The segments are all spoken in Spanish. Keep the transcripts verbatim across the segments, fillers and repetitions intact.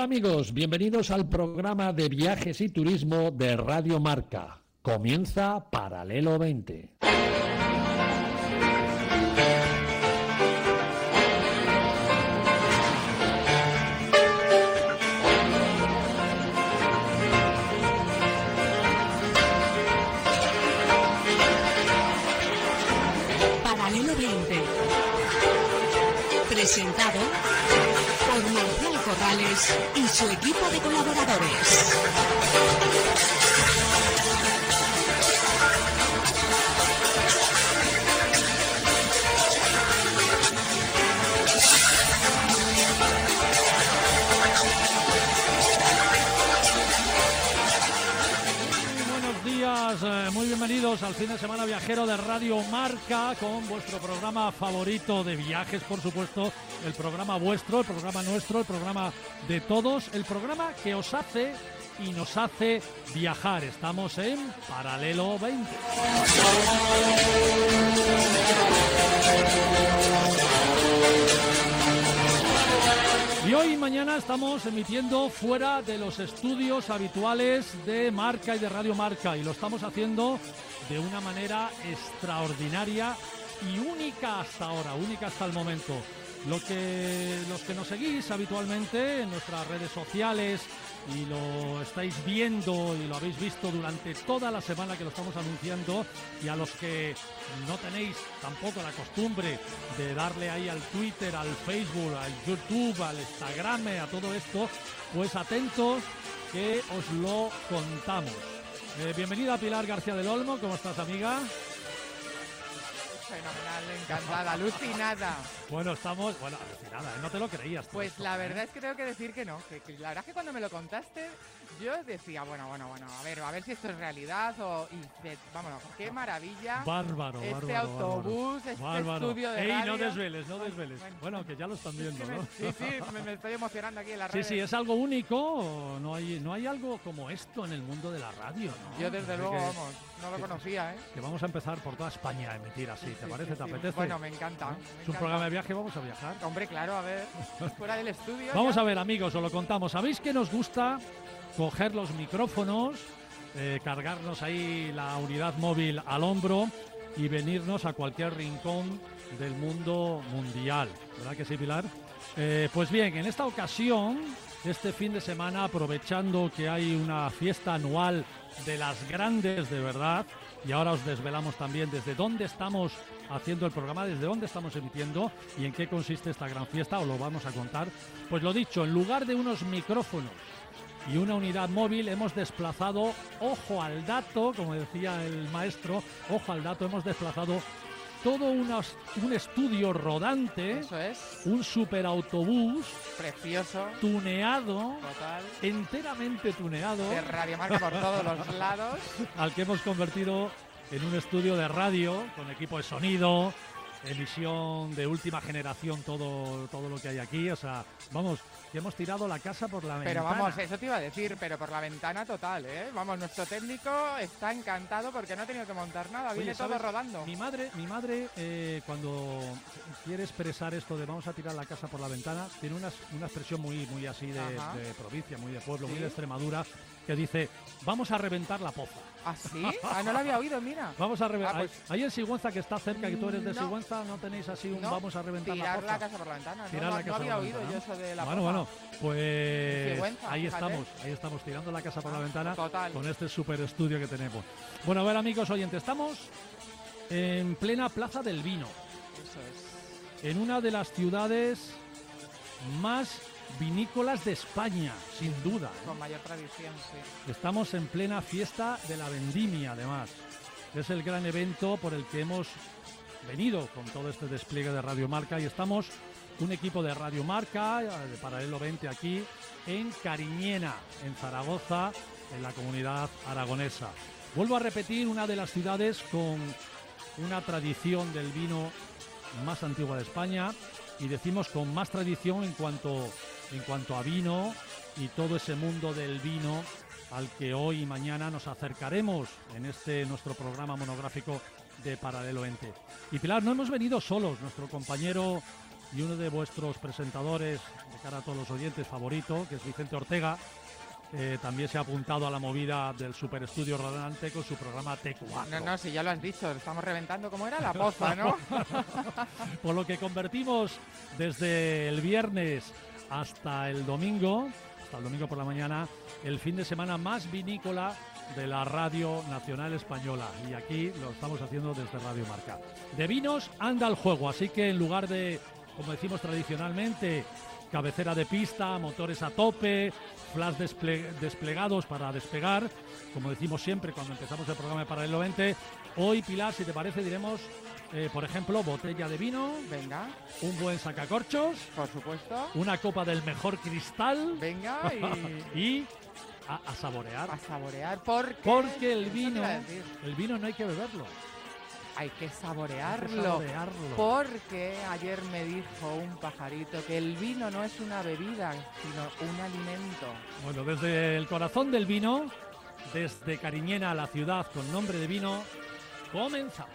amigos, bienvenidos al programa de viajes y turismo de Radio Marca. Comienza Paralelo veinte. Paralelo veinte. Presentado por Marcial Corrales y su equipo de colaboradores. Muy bienvenidos al fin de semana viajero de Radio Marca con vuestro programa favorito de viajes, por supuesto, el programa vuestro, el programa nuestro, el programa de todos, el programa que os hace y nos hace viajar. Estamos en Paralelo veinte. Y hoy y mañana estamos emitiendo fuera de los estudios habituales de Marca y de Radio Marca, y lo estamos haciendo de una manera extraordinaria y única hasta ahora, única hasta el momento. Lo que, los que nos seguís habitualmente en nuestras redes sociales y lo estáis viendo y lo habéis visto durante toda la semana que lo estamos anunciando, y a los que no tenéis tampoco la costumbre de darle ahí al Twitter, al Facebook, al YouTube, al Instagram, a todo esto, pues atentos que os lo contamos. Eh, bienvenida Pilar García del Olmo, ¿cómo estás, amiga? Fenomenal, encantada, alucinada. Bueno, estamos... Bueno, alucinada, ¿eh? No te lo creías. Pues esto, la ¿eh? verdad es que tengo que decir que no, que, que la verdad es que cuando me lo contaste, yo decía, bueno, bueno, bueno, a ver, a ver si esto es realidad o... Y, de, vámonos, qué maravilla. Bárbaro, este bárbaro, autobús, bárbaro. este Bárbaro. estudio de Ey, radio. no desveles, no desveles. Bueno, Bueno, que ya lo están viendo, sí, ¿no? Sí, sí, me, me estoy emocionando aquí en la Sí, redes. sí, es algo único. No hay, no hay algo como esto en el mundo de la radio, ¿no? Yo desde Así luego, que, vamos, no lo que- conocía, ¿eh? Que vamos a empezar por toda España a emitir así, ¿te Sí, parece? sí, ¿Te sí. apetece? Bueno, me encanta. ¿Eh? me Es un encanta. programa de viaje, vamos a viajar. Hombre, claro, a ver, fuera del estudio. Vamos ya. a ver, amigos, os lo contamos. ¿Sabéis que nos gusta coger los micrófonos, eh, cargarnos ahí la unidad móvil al hombro y venirnos a cualquier rincón del mundo mundial? ¿Verdad que sí, Pilar? Eh, pues bien, en esta ocasión, este fin de semana, aprovechando que hay una fiesta anual de las grandes de verdad, y ahora os desvelamos también desde dónde estamos haciendo el programa, desde dónde estamos emitiendo y en qué consiste esta gran fiesta, os lo vamos a contar. Pues lo dicho, en lugar de unos micrófonos y una unidad móvil, hemos desplazado, ojo al dato, como decía el maestro, ojo al dato, hemos desplazado todo unos- un estudio rodante, Eso es, un superautobús precioso, tuneado, total, enteramente tuneado, de Radio Marca por todos los lados. al que hemos convertido en un estudio de radio con equipo de sonido, emisión de última generación, todo, todo lo que hay aquí. O sea, vamos, que hemos tirado la casa por la Pero ventana. vamos, eso te iba a decir, pero por la ventana total, ¿eh? Vamos, nuestro técnico está encantado porque no ha tenido que montar nada, Oye, viene todo ¿sabes? rodando. Mi madre, mi madre eh, cuando quiere expresar esto de vamos a tirar la casa por la ventana, tiene una, una expresión muy, muy así de, Ajá. de provincia, muy de pueblo, ¿Sí? muy de Extremadura, que dice, vamos a reventar la poza. ¿Ah, sí? Ah, no lo había oído, mira. Vamos a reventar. Ah, pues- Ahí en Sigüenza, que está cerca, que tú eres de No. Sigüenza, ¿no tenéis así un No, vamos a reventar la tirar poza? la casa por la ventana. No, Tirar no, la no casa había por la oído ventana, yo ¿no? eso de la Bueno, poza. bueno, pues Sigüenza, ahí fíjate. estamos, ahí estamos, tirando la casa por la Ah, ventana total. con este super estudio que tenemos. Bueno, a ver, amigos oyentes, estamos en plena Plaza del Vino, Eso es. en una de las ciudades más vinícolas de España, sin duda, ¿eh? Con mayor tradición, sí. Estamos en plena fiesta de la vendimia, además. Es el gran evento por el que hemos venido con todo este despliegue de Radio Marca, y estamos un equipo de Radio Marca, de Paralelo veinte aquí, en Cariñena, en Zaragoza, en la comunidad aragonesa. Vuelvo a repetir, una de las ciudades con una tradición del vino más antigua de España, y decimos con más tradición en cuanto, en cuanto a vino y todo ese mundo del vino al que hoy y mañana nos acercaremos en este nuestro programa monográfico de Paralelo veinte. Y Pilar, no hemos venido solos, nuestro compañero y uno de vuestros presentadores, de cara a todos los oyentes, favorito, que es Vicente Ortega, eh, también se ha apuntado a la movida del Super Estudio Rodante con su programa T cuatro. No, no, si ya lo has dicho, estamos reventando como era la poza, ¿no? Por lo que convertimos desde el viernes hasta el domingo, hasta el domingo por la mañana, el fin de semana más vinícola de la Radio Nacional Española. Y aquí lo estamos haciendo desde Radio Marca. De vinos anda el juego, así que en lugar de, como decimos tradicionalmente, cabecera de pista, motores a tope, flash desple- desplegados para despegar, como decimos siempre cuando empezamos el programa de Paralelo veinte, hoy, Pilar, si te parece, diremos, eh, por ejemplo, botella de vino, Venga, un buen sacacorchos, por supuesto. una copa del mejor cristal Venga y y a, a saborear. a saborear, porque... Porque el eso te vino, iba a decir, el vino no hay que beberlo. hay que Hay que saborearlo. saborearlo. Porque ayer me dijo un pajarito que el vino no es una bebida, sino un alimento. Bueno, desde el corazón del vino, desde Cariñena, la ciudad con nombre de vino, comenzamos.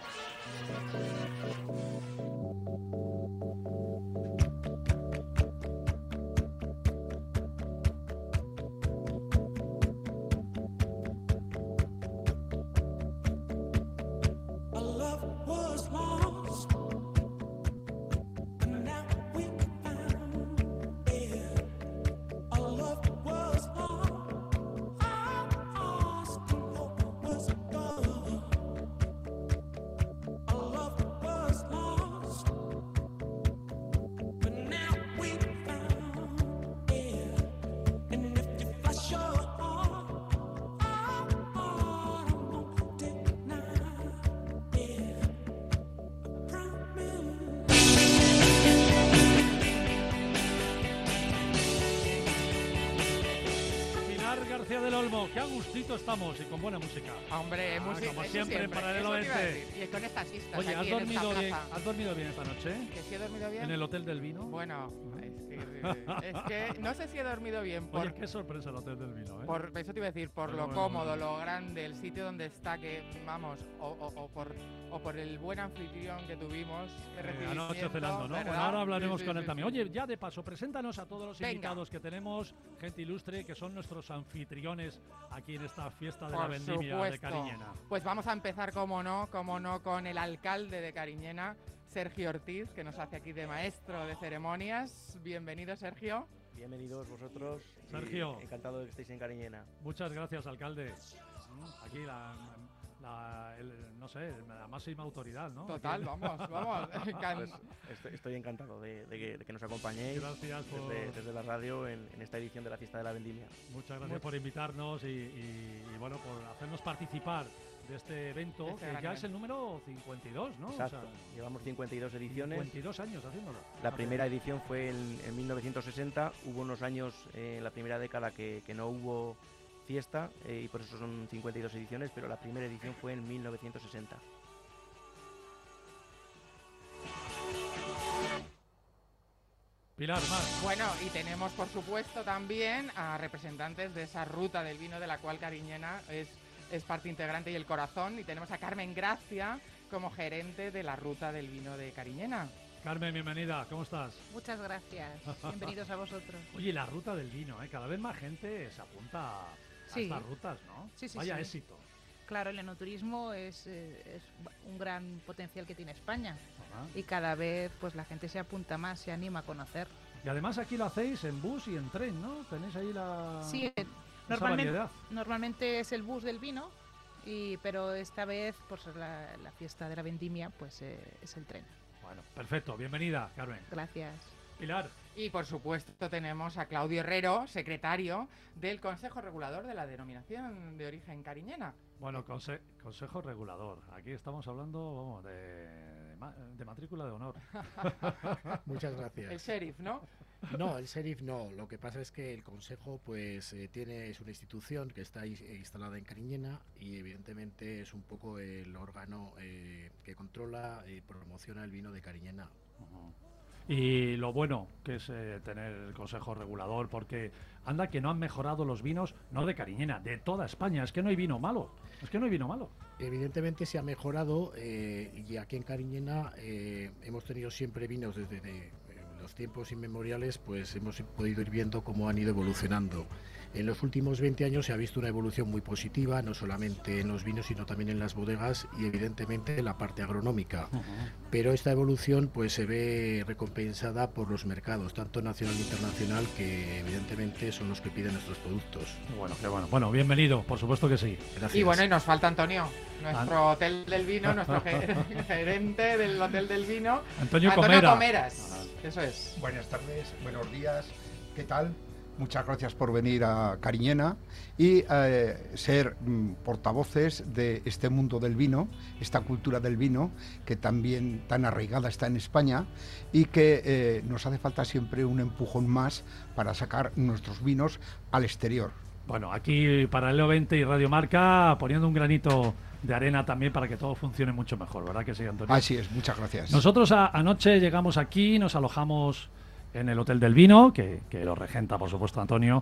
García del Olmo, qué a gustito estamos y con buena música. Hombre, Ah, música, como eso siempre, en Paralelo eso te iba a veinte. decir. Y con estas istas Oye, ¿has aquí en esta dormido, bien, plaza. ¿has dormido bien esta noche? ¿Que sí he dormido bien? ¿En el Hotel del Vino? Bueno, es que, es que no sé si he dormido bien por, Oye, qué sorpresa el Hotel del Vino, ¿eh? por eso te iba a decir, por Bueno, lo bueno, cómodo, bueno. lo grande, el sitio donde está, que vamos, o, o, o por o por el buen anfitrión que tuvimos de Eh, recibimiento, anoche cenando, ¿no? ¿verdad? Bueno, ahora hablaremos Sí, sí, con él sí, también. sí. Oye, ya de paso, preséntanos a todos los Venga. invitados que tenemos, gente ilustre, que son nuestros anfitriones aquí en esta fiesta de la Por vendimia de supuesto. Cariñena. Pues vamos a empezar, como no, como no, con el alcalde de Cariñena, Sergio Ortiz, que nos hace aquí de maestro de ceremonias. Bienvenido, Sergio. Bienvenidos vosotros. y Sergio. Encantado de que estéis en Cariñena. Muchas gracias, alcalde. Aquí la, la- el- no sé, la máxima autoridad, ¿no? Total, Aquí- vamos, vamos. Can- Pues estoy, estoy encantado de, de que, de que nos acompañéis Gracias por, desde, desde la radio en, en esta edición de la Fiesta de la Vendimia. muchas gracias por invitarnos y, y- y, bueno, por hacernos participar de este evento, De este que gran ya es evento. el número cincuenta y dos, ¿no? O sea, Exacto. Llevamos cincuenta y dos ediciones. cincuenta y dos años haciéndolo. La primera edición fue en, en mil novecientos sesenta. Hubo unos años eh, en la primera década que, que no hubo fiesta eh, y por eso son cincuenta y dos ediciones, pero la primera edición fue en mil novecientos sesenta. Pilar, más. Bueno, y tenemos por supuesto también a representantes de esa ruta del vino de la cual Cariñena es, es parte integrante y el corazón. Y tenemos a Carmen Gracia como gerente de la ruta del vino de Cariñena. Carmen, bienvenida, ¿cómo estás? Muchas gracias. Bienvenidos a vosotros. Oye, la ruta del vino, ¿eh? Cada vez más gente se apunta a Sí. estas rutas, ¿no? Sí, sí, Vaya sí. éxito. Claro, el enoturismo es, eh, es un gran potencial que tiene España Ajá. y cada vez pues la gente se apunta más, se anima a conocer. Y además aquí lo hacéis en bus y en tren, ¿no? Tenéis ahí la... Sí, eh, esa normalmente, variedad. normalmente es el bus del vino, y, pero esta vez pues la, la fiesta de la vendimia pues eh, es el tren. Bueno, perfecto. Bienvenida, Carmen. Gracias. Pilar. Y por supuesto tenemos a Claudio Herrero, secretario del Consejo Regulador de la Denominación de Origen Cariñena. Bueno, conse- Consejo Regulador. Aquí estamos hablando, vamos, de, de, ma- de matrícula de honor. Muchas El gracias. sheriff, ¿no? No, el sheriff no. Lo que pasa es que el Consejo pues eh, tiene es una institución que está ahí, eh, instalada en Cariñena y evidentemente es un poco el órgano eh, que controla y promociona el vino de Cariñena. Ujú. Y lo bueno que es eh, tener el Consejo Regulador, porque anda que no han mejorado los vinos, no de Cariñena, de toda España. Es que no hay vino malo. Es que no hay vino malo. Evidentemente se ha mejorado eh, y aquí en Cariñena eh, hemos tenido siempre vinos desde de, eh, los tiempos inmemoriales, pues hemos podido ir viendo cómo han ido evolucionando. En los últimos veinte años se ha visto una evolución muy positiva, no solamente en los vinos, sino también en las bodegas y evidentemente en la parte agronómica. Uh-huh. Pero esta evolución pues se ve recompensada por los mercados, tanto nacional e internacional, que evidentemente son los que piden nuestros productos. Bueno, qué bueno. Bueno, bienvenido, por supuesto que sí. Gracias. Y bueno, y nos falta Antonio, nuestro ah. hotel del vino, nuestro gerente del hotel del vino. Antonio, Antonio Comera. Comeras. Ah. Eso es. Buenas tardes, buenos días, ¿qué tal? Muchas gracias por venir a Cariñena y eh, ser mm, portavoces de este mundo del vino, esta cultura del vino que también tan arraigada está en España y que eh, nos hace falta siempre un empujón más para sacar nuestros vinos al exterior. Bueno, aquí Paralelo veinte y Radio Marca poniendo un granito de arena también para que todo funcione mucho mejor, ¿verdad que sí, Antonio? Así es, muchas gracias. Nosotros a, anoche llegamos aquí, nos alojamos en el Hotel del Vino, que, que lo regenta, por supuesto, Antonio,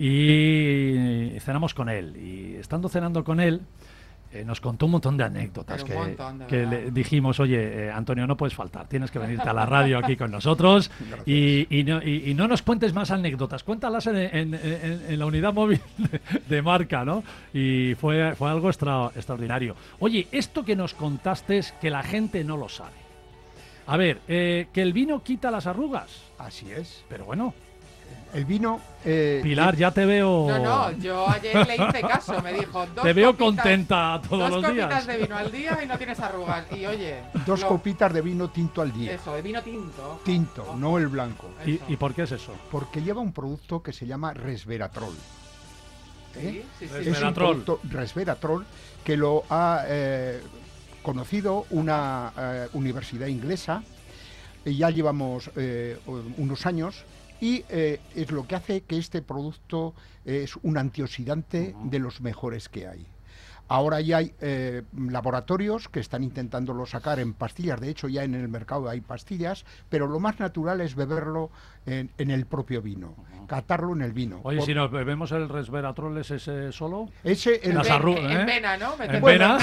y cenamos con él. Y estando cenando con él, eh, nos contó un montón de anécdotas que, montón, de que le dijimos, oye, eh, Antonio, no puedes faltar, tienes que venirte a la radio aquí con nosotros y, y, no, y, y no nos cuentes más anécdotas, cuéntalas en, en, en, en la unidad móvil de, de Marca, ¿no? Y fue, fue algo extra, extraordinario. Oye, esto que nos contaste es que la gente no lo sabe. A ver, eh, que el vino quita las arrugas. Así es. Pero bueno. El vino... Eh, Pilar, ya te veo... No, no, yo ayer le hice caso, me dijo... Dos te veo copitas, contenta todos los días. Dos copitas de vino al día y no tienes arrugas. Y oye... Dos lo... copitas de vino tinto al día. Eso, de vino tinto. Tinto, ojo. No el blanco. ¿Y, ¿Y por qué es eso? Porque lleva un producto que se llama resveratrol. ¿Eh? Sí, sí, sí. Es un producto resveratrol que lo ha... Eh, conocido una eh, universidad inglesa, y ya llevamos eh, unos años, y eh, es lo que hace que este producto eh, es un antioxidante uh-huh. de los mejores que hay. Ahora ya hay eh, laboratorios que están intentándolo sacar en pastillas, de hecho ya en el mercado hay pastillas, pero lo más natural es beberlo en, en el propio vino, uh-huh. catarlo en el vino. Oye, Por... si nos bebemos el resveratrol, ¿es ese solo? Ese el Las arru- ¿eh? En vena, ¿no? ¿En vena?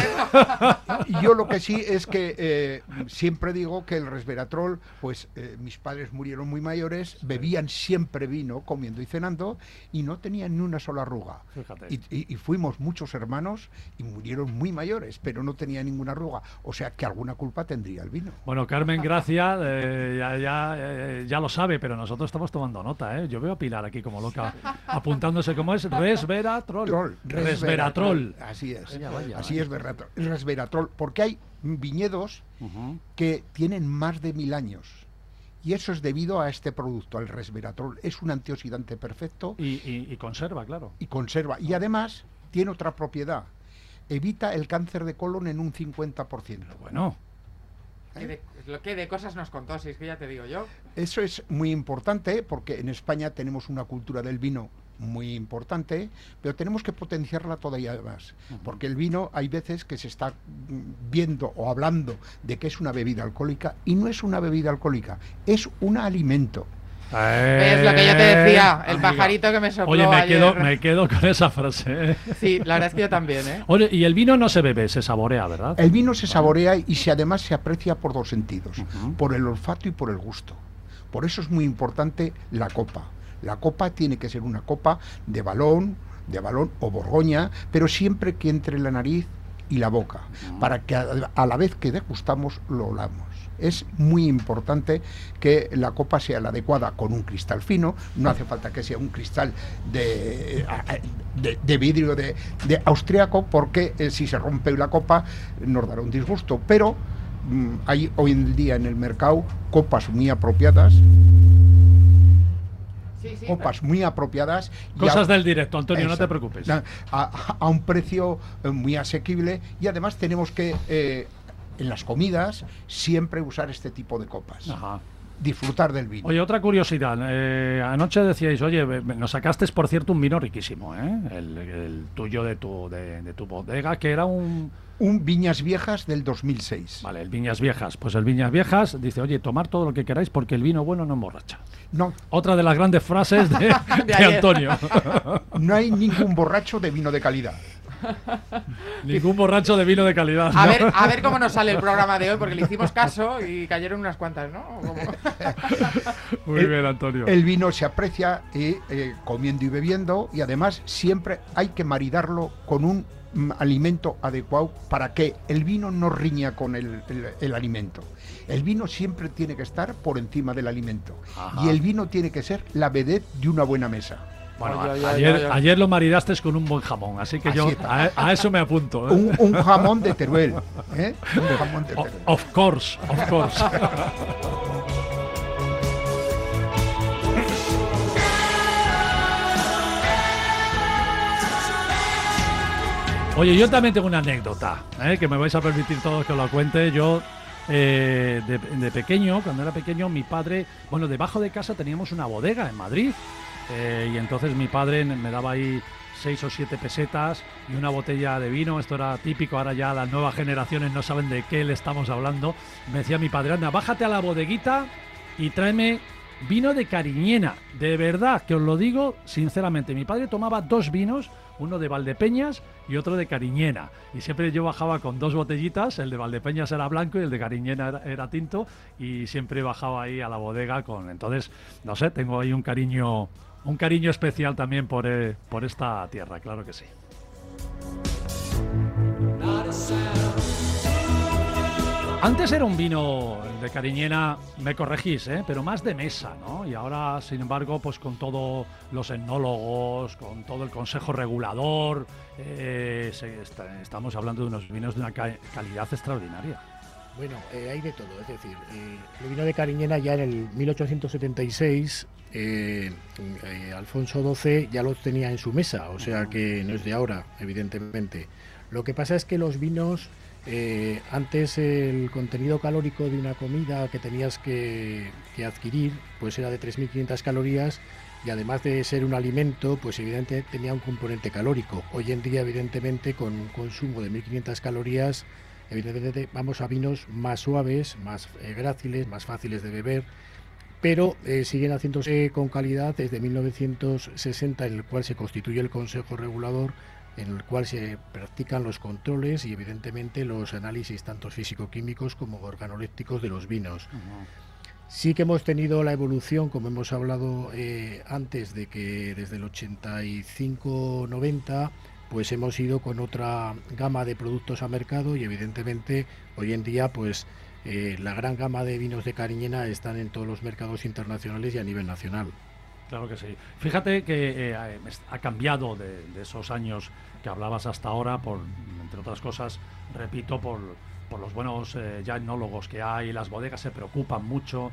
Yo lo que sí es que eh, siempre digo que el resveratrol, pues eh, mis padres murieron muy mayores, bebían siempre vino, comiendo y cenando, y no tenían ni una sola arruga. Fíjate. Y, y, y fuimos muchos hermanos y murieron muy mayores, pero no tenía ninguna arruga. O sea que alguna culpa tendría el vino. Bueno, Carmen Gracia eh, ya, ya, eh, ya lo sabe, pero nosotros estamos tomando nota, ¿eh? Yo veo a Pilar aquí como loca, apuntándose cómo es resveratrol. Trol, resveratrol. Así es. Vaya, vaya, Así vaya. es resveratrol, resveratrol, porque hay viñedos uh-huh. que tienen más de mil años. Y eso es debido a este producto, al resveratrol. Es un antioxidante perfecto. Y, y, y conserva, claro. Y conserva. Y además tiene otra propiedad. Evita el cáncer de colon en un cincuenta por ciento. Bueno. ¿Qué de, lo que de cosas nos contó, si es que ya te digo yo. Eso es muy importante porque en España tenemos una cultura del vino muy importante, pero tenemos que potenciarla todavía más, uh-huh. porque el vino hay veces que se está viendo o hablando de que es una bebida alcohólica y no es una bebida alcohólica, es un alimento. Eh, es lo que yo te decía, el pajarito que me sopló Oye, me ayer. quedo, me quedo con esa frase. Sí, la verdad es que yo también, ¿eh? Oye, y el vino no se bebe, se saborea, ¿verdad? El vino se saborea y se, además se aprecia por dos sentidos, uh-huh. por el olfato y por el gusto. Por eso es muy importante la copa. La copa tiene que ser una copa de balón, de balón o borgoña, pero siempre que entre la nariz y la boca, uh-huh. para que a, a la vez que degustamos lo olamos. Es muy importante que la copa sea la adecuada con un cristal fino, no hace falta que sea un cristal de, de, de vidrio de, de austriaco, porque eh, si se rompe la copa nos dará un disgusto, pero mmm, hay hoy en día en el mercado copas muy apropiadas. Sí, sí, copas muy apropiadas. Cosas a, del directo, Antonio, esa, no te preocupes. A, a, a un precio eh, muy asequible, y además tenemos que... Eh, en las comidas siempre usar este tipo de copas. Ajá. Disfrutar del vino. Oye, otra curiosidad. Eh, anoche decíais, oye, nos sacaste, por cierto, un vino riquísimo, ¿eh? El, el tuyo de tu, de, de tu bodega, que era un... Un Viñas Viejas del dos mil seis. Vale, el Viñas Viejas. Pues el Viñas Viejas dice, oye, tomar todo lo que queráis porque el vino bueno no emborracha. No. Otra de las grandes frases de, de, de Antonio. No hay ningún borracho de vino de calidad. Ningún borracho de vino de calidad. A ¿no? ver, a ver cómo nos sale el programa de hoy, porque le hicimos caso y cayeron unas cuantas, ¿no? Como... Muy el, bien, Antonio. El vino se aprecia eh, eh, comiendo y bebiendo, y además siempre hay que maridarlo con un mm, alimento adecuado para que el vino no riña con el, el, el alimento. El vino siempre tiene que estar por encima del alimento. Ajá. Y el vino tiene que ser la vedette de una buena mesa. Bueno, ay, ay, ayer, ay, ay. ayer lo maridaste con un buen jamón, así que así yo a, a eso me apunto. ¿eh? Un, un jamón de Teruel. ¿eh? Un jamón de Teruel. Of course, of course. Oye, yo también tengo una anécdota, ¿eh? que me vais a permitir todos que os la cuente. Yo, eh, de, de pequeño, cuando era pequeño, mi padre, bueno, debajo de casa teníamos una bodega en Madrid. Eh, y entonces mi padre me daba ahí seis o siete pesetas y una botella de vino. Esto era típico, ahora ya las nuevas generaciones no saben de qué le estamos hablando. Me decía mi padre, anda, bájate a la bodeguita y tráeme vino de Cariñena. De verdad, que os lo digo sinceramente, mi padre tomaba dos vinos, uno de Valdepeñas y otro de Cariñena. Y siempre yo bajaba con dos botellitas, el de Valdepeñas era blanco y el de Cariñena era, era tinto, y siempre bajaba ahí a la bodega con... Entonces, no sé, tengo ahí un cariño... Un cariño especial también por, eh, por esta tierra, claro que sí. Antes era un vino de Cariñena, me corregís, ¿eh? pero más de mesa, ¿no? Y ahora, sin embargo, pues con todos los etnólogos, con todo el consejo regulador, eh, se, está, estamos hablando de unos vinos de una ca calidad extraordinaria. Bueno, eh, hay de todo, es decir, eh, el vino de Cariñena ya en el mil ochocientos setenta y seis, eh, eh, Alfonso doce ya lo tenía en su mesa, o sea que no es de ahora, evidentemente. Lo que pasa es que los vinos, eh, antes el contenido calórico de una comida que tenías que, que adquirir, pues era de tres mil quinientas calorías, y además de ser un alimento, pues evidentemente tenía un componente calórico. Hoy en día, evidentemente, con un consumo de mil quinientas calorías, evidentemente vamos a vinos más suaves, más eh, gráciles, más fáciles de beber, pero eh, siguen haciéndose con calidad desde mil novecientos sesenta, en el cual se constituye el Consejo Regulador, en el cual se practican los controles y evidentemente los análisis tanto físico-químicos como organolépticos de los vinos. Uh-huh. Sí que hemos tenido la evolución, como hemos hablado eh, antes, de que desde el ochenta y cinco noventa pues hemos ido con otra gama de productos a mercado, y evidentemente hoy en día pues eh, la gran gama de vinos de Cariñena están en todos los mercados internacionales y a nivel nacional. Claro que sí. Fíjate que eh, ha cambiado de, de esos años que hablabas hasta ahora, por, entre otras cosas, repito, por... por los buenos eh, ya etnólogos que hay. Las bodegas se preocupan mucho,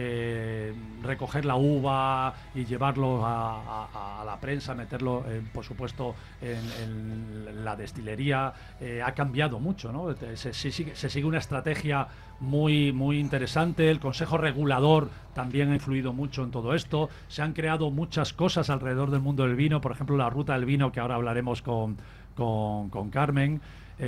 eh, recoger la uva y llevarlo a, a, a la prensa, meterlo, eh, por supuesto, en, en la destilería, eh, ha cambiado mucho, ¿no? Se, se, sigue, se sigue una estrategia muy, muy interesante. El Consejo Regulador también ha influido mucho en todo esto. Se han creado muchas cosas alrededor del mundo del vino, por ejemplo, la ruta del vino, que ahora hablaremos con, con, con Carmen.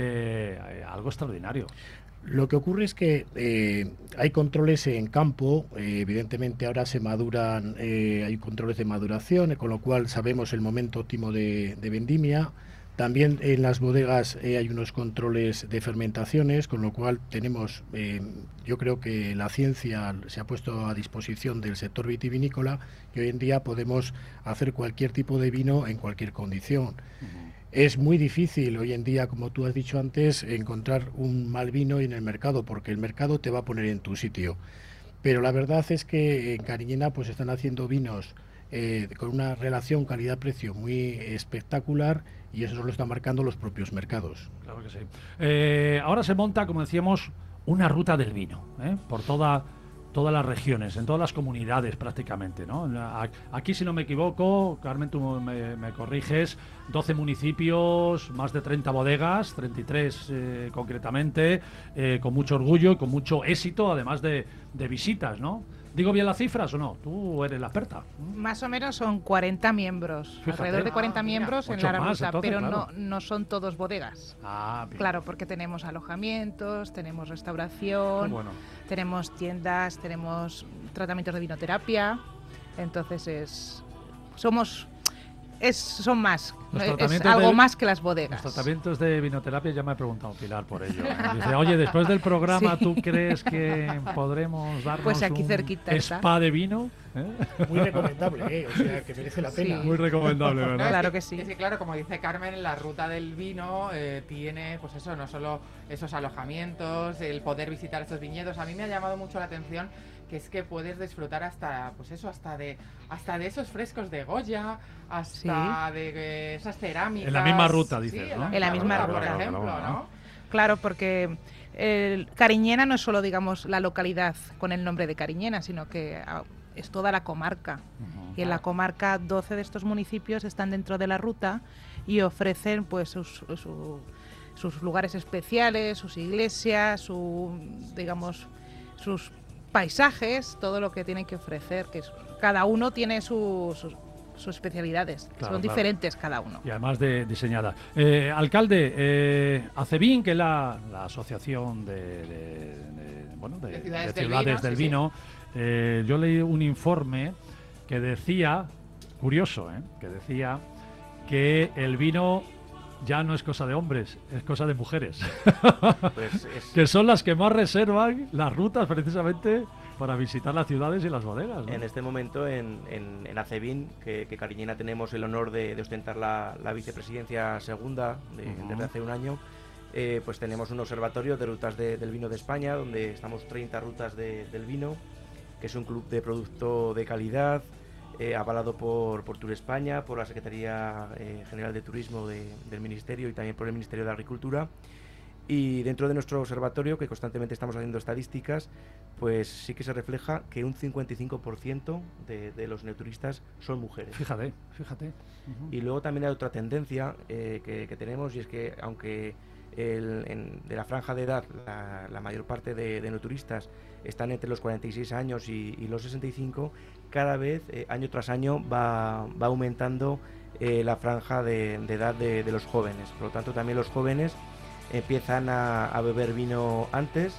Eh, algo extraordinario. Lo que ocurre es que eh, hay controles en campo, eh, evidentemente ahora se maduran, eh, hay controles de maduración, eh, con lo cual sabemos el momento óptimo de, de vendimia. También en las bodegas eh, hay unos controles de fermentaciones, con lo cual tenemos, eh, yo creo que la ciencia se ha puesto a disposición del sector vitivinícola, y hoy en día podemos hacer cualquier tipo de vino en cualquier condición. Uh-huh. Es muy difícil hoy en día, como tú has dicho antes, encontrar un mal vino en el mercado, porque el mercado te va a poner en tu sitio. Pero la verdad es que en Cariñena pues están haciendo vinos eh, con una relación calidad-precio muy espectacular, y eso lo están marcando los propios mercados. Claro que sí. Eh, ahora se monta, como decíamos, una ruta del vino, ¿eh? por toda... todas las regiones, en todas las comunidades prácticamente, ¿no? Aquí, si no me equivoco, Carmen, tú me, me corriges, doce municipios, más de treinta bodegas, treinta y tres eh, concretamente, eh, con mucho orgullo y con mucho éxito, además de, de visitas, ¿no? ¿Digo bien las cifras o no? Tú eres la experta. Más o menos son cuarenta miembros, Fíjate. alrededor de cuarenta ah, miembros en la más, ruta, entonces, pero claro. no, no son todos bodegas. Ah, bien. Claro, porque tenemos alojamientos, tenemos restauración, bueno. tenemos tiendas, tenemos tratamientos de vinoterapia, entonces es somos... es, son más, Los es tratamientos algo del- más que las bodegas. Los tratamientos de vinoterapia ya me ha preguntado Pilar por ello. ¿eh? Dice, oye, después del programa, Sí. ¿tú crees que podremos darnos Pues aquí un cerquita está. spa de vino? ¿Eh? Muy recomendable, ¿eh? O sea, que merece la pena. Sí. Muy recomendable, No, ¿verdad? es Claro que sí. Es que claro, como dice Carmen, la ruta del vino eh, tiene, pues eso, no solo esos alojamientos, el poder visitar estos viñedos. A mí me ha llamado mucho la atención que es que puedes disfrutar hasta, pues eso, hasta de, hasta de esos frescos de Goya, hasta de eh, esas cerámicas. En la misma ruta, Sí, dices, en ¿no? la En la misma ruta, ruta. por Claro, ejemplo, claro, ¿no? Claro, porque el Cariñena no es solo, digamos, la localidad con el nombre de Cariñena, sino que ah, es toda la comarca. Ujú. Y en la comarca doce de estos municipios están dentro de la ruta y ofrecen pues sus, su- sus lugares especiales, sus iglesias, su, digamos, sus paisajes, todo lo que tienen que ofrecer, que es- cada uno tiene su- sus, sus especialidades, Claro, son claro. diferentes cada uno. Y además de diseñada. Eh, alcalde, eh, ACEVIN, que es la, la asociación de, de- de- bueno, de, De ciudades de del ciudades vino, del sí, vino, eh, yo leí un informe que decía, curioso, ¿eh? que decía que el vino ya no es cosa de hombres, es cosa de mujeres, Pues es, que son las que más reservan las rutas precisamente para visitar las ciudades y las bodegas, ¿no? en este momento en, en, en ACEVIN, que, que Cariñena tenemos el honor de, de ostentar la, la vicepresidencia segunda de- Ujú. desde hace un año, eh, pues tenemos un observatorio de rutas de- del vino de España, donde estamos treinta rutas de- del vino, que es un club de producto de calidad, eh, avalado por, por Tour España, por la Secretaría eh, General de Turismo de- del Ministerio y también por el Ministerio de Agricultura. Y dentro de nuestro observatorio, que constantemente estamos haciendo estadísticas, pues sí que se refleja que un cincuenta y cinco por ciento de, de los neoturistas son mujeres. Fíjate, fíjate. Ujú. Y luego también hay otra tendencia eh, que, que tenemos, y es que aunque el- en- de la franja de edad la, la mayor parte de, de neoturistas están entre los cuarenta y seis años y, y los sesenta y cinco, cada vez, eh, año tras año, va, va aumentando eh, la franja de, de edad de, de los jóvenes. Por lo tanto, también los jóvenes empiezan a, a beber vino antes,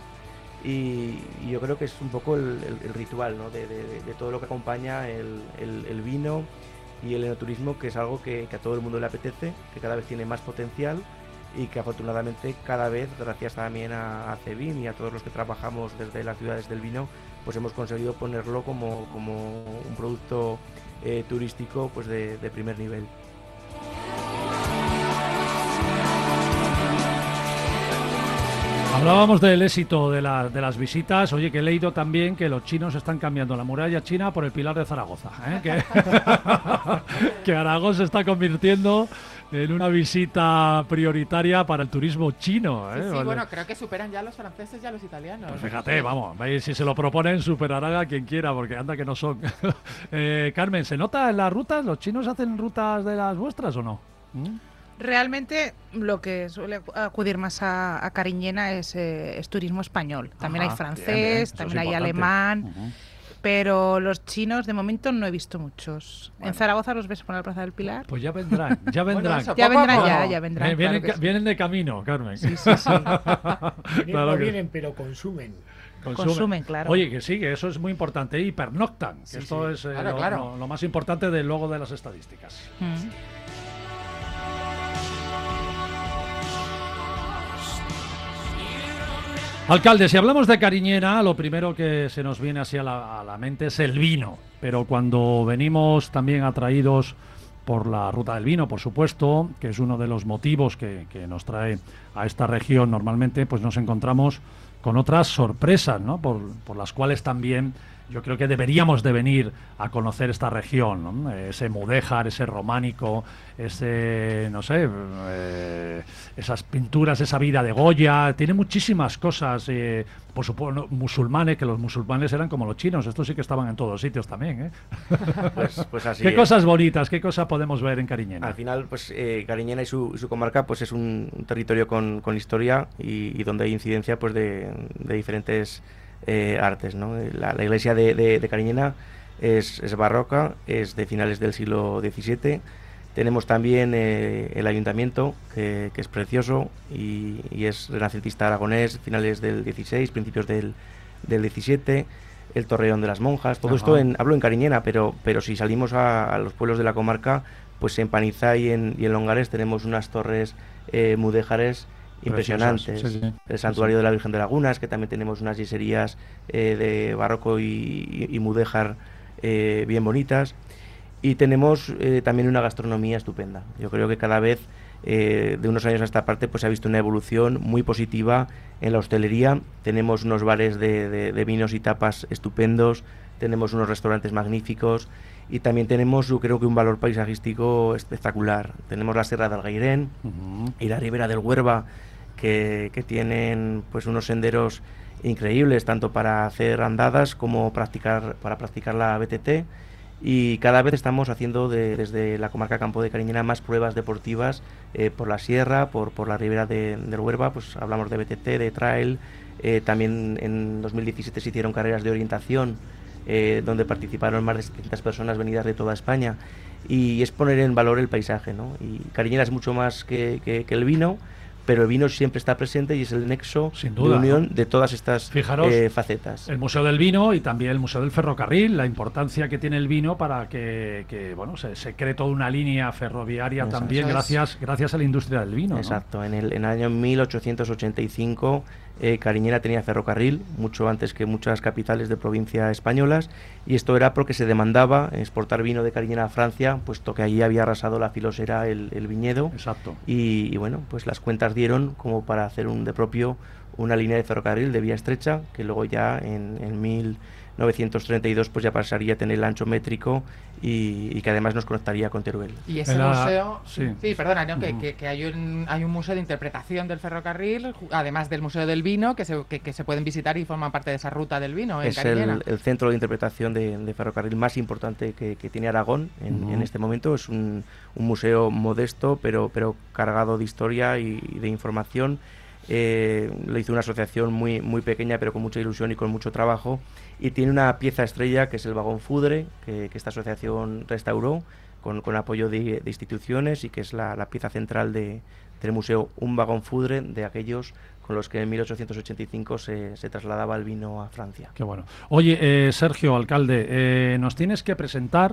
y, y yo creo que es un poco el, el- el ritual, ¿no? de, de- de todo lo que acompaña el, el- el vino y el enoturismo, que es algo que, que a todo el mundo le apetece, que cada vez tiene más potencial y que afortunadamente cada vez, gracias también a, a ACEVIN y a todos los que trabajamos desde las ciudades del vino, pues hemos conseguido ponerlo como, como un producto eh, turístico pues de, de primer nivel. Hablábamos del éxito de, la- de las visitas. Oye, que he leído también que los chinos están cambiando la muralla china por el Pilar de Zaragoza. ¿eh? Que, que Aragón se está convirtiendo en una visita prioritaria para el turismo chino. ¿eh? Sí, sí, Vale. bueno, creo que superan ya a los franceses y a los italianos. Pues fíjate, vamos, veis, si se lo proponen superarán a quien quiera, porque anda que no son. Eh, Carmen, ¿se nota en las rutas? ¿Los chinos hacen rutas de las vuestras o no? ¿Mm? Realmente lo que suele acudir más a, a Cariñena es, eh, es turismo español. También Ajá, hay bien, bien, francés, eso es también hay importante. alemán, Ujú. pero los chinos de momento no he visto muchos. Bueno. ¿En Zaragoza los ves por la Plaza del Pilar? Pues ya vendrán, ya vendrán. eso, Ya poco a vendrán, poco. ya, ya vendrán. Eh, vienen, claro que ca- sí. vienen de camino, Carmen. Sí, sí, sí. Venir Claro no que- vienen, pero consumen. Consumen, claro. Oye, que sí, que eso es muy importante. Y pernoctan, que Sí, esto sí. es eh, Claro, lo, claro. lo- lo más importante del logo de las estadísticas. Mm. Alcalde, si hablamos de Cariñena, lo primero que se nos viene así a la, a la mente es el vino. Pero cuando venimos también atraídos por la ruta del vino, por supuesto, que es uno de los motivos que, que nos trae a esta región normalmente, pues nos encontramos con otras sorpresas, ¿no? Por, por las cuales también yo creo que deberíamos de venir a conocer esta región, ¿no? Ese mudéjar, ese románico, ese, no sé, eh, esas pinturas, esa vida de Goya, tiene muchísimas cosas, eh, por supuesto, musulmanes, que los musulmanes eran como los chinos, estos sí que estaban en todos sitios también, ¿eh? Pues, pues así ¿Qué es. cosas bonitas, qué cosas podemos ver en Cariñena? Al final, pues eh, Cariñena y su, y su comarca pues es un, un territorio con, con historia y, y donde hay incidencia pues de, de diferentes eh, artes, ¿no? La, la iglesia de, de, de Cariñena es, es barroca, es de finales del siglo diecisiete. Tenemos también eh, el ayuntamiento, que, que es precioso y, y es renacentista aragonés, finales del dieciséis, principios del, del diecisiete. El Torreón de las Monjas, todo Ajá. esto en, hablo en Cariñena, pero, pero si salimos a, a los pueblos de la comarca, pues en Panizá y en, y en Longares tenemos unas torres eh, mudéjares impresionantes. Sí, sí. El santuario de la Virgen de Lagunas, que también tenemos unas yeserías eh, de barroco y, y, y mudéjar eh, bien bonitas. Y tenemos eh, también una gastronomía estupenda. Yo creo que cada vez, eh, de unos años a esta parte, pues se ha visto una evolución muy positiva en la hostelería. Tenemos unos bares de, de, de vinos y tapas estupendos, tenemos unos restaurantes magníficos y también tenemos, yo creo que un valor paisajístico espectacular. Tenemos la Sierra del Gairén uh-huh. y la Ribera del Huerva, que, que tienen pues unos senderos increíbles, tanto para hacer andadas como practicar, para practicar la B T T. Y cada vez estamos haciendo de, desde la comarca Campo de Cariñena más pruebas deportivas eh, por la sierra, por, por la ribera de, del Huerva, pues hablamos de B T T, de trail, eh, también en dos mil diecisiete se hicieron carreras de orientación eh, donde participaron más de setecientas personas venidas de toda España y es poner en valor el paisaje, ¿no? Y Cariñena es mucho más que, que, que el vino, pero el vino siempre está presente y es el nexo Sin duda, de unión ¿no? de todas estas Fijaros, eh, facetas. El Museo del Vino y también el Museo del Ferrocarril, la importancia que tiene el vino para que, que bueno, se, se cree toda una línea ferroviaria Exacto. también gracias, gracias a la industria del vino. Exacto, ¿no? en, el, en el año mil ochocientos ochenta y cinco eh, Cariñena tenía ferrocarril, mucho antes que muchas capitales de provincia españolas, y esto era porque se demandaba exportar vino de Cariñena a Francia, puesto que allí había arrasado la filosera, el, el viñedo. Exacto. Y, y bueno, pues las cuentas dieron como para hacer un de propio una línea de ferrocarril de vía estrecha, que luego ya en, en mil novecientos treinta y dos pues ya pasaría a tener el ancho métrico y, y que además nos conectaría con Teruel. Y ese la... museo, sí, sí perdona, ¿no? uh-huh. que, que, que hay, un, hay un museo de interpretación del ferrocarril, además del Museo del Vino, que se, que, que se pueden visitar y forman parte de esa ruta del vino en Es Cariñena. el, el centro de interpretación de, de ferrocarril más importante que, que tiene Aragón en, uh-huh. en este momento. Es un, un museo modesto, pero, pero cargado de historia y, y de información. Eh, lo hizo una asociación muy, muy pequeña, pero con mucha ilusión y con mucho trabajo, y tiene una pieza estrella que es el vagón Fudre, que, que esta asociación restauró con, con apoyo de, de instituciones y que es la, la pieza central de, del museo, un vagón Fudre de aquellos con los que en mil ochocientos ochenta y cinco se, se trasladaba el vino a Francia. Qué bueno. Oye, eh, Sergio, alcalde, eh, nos tienes que presentar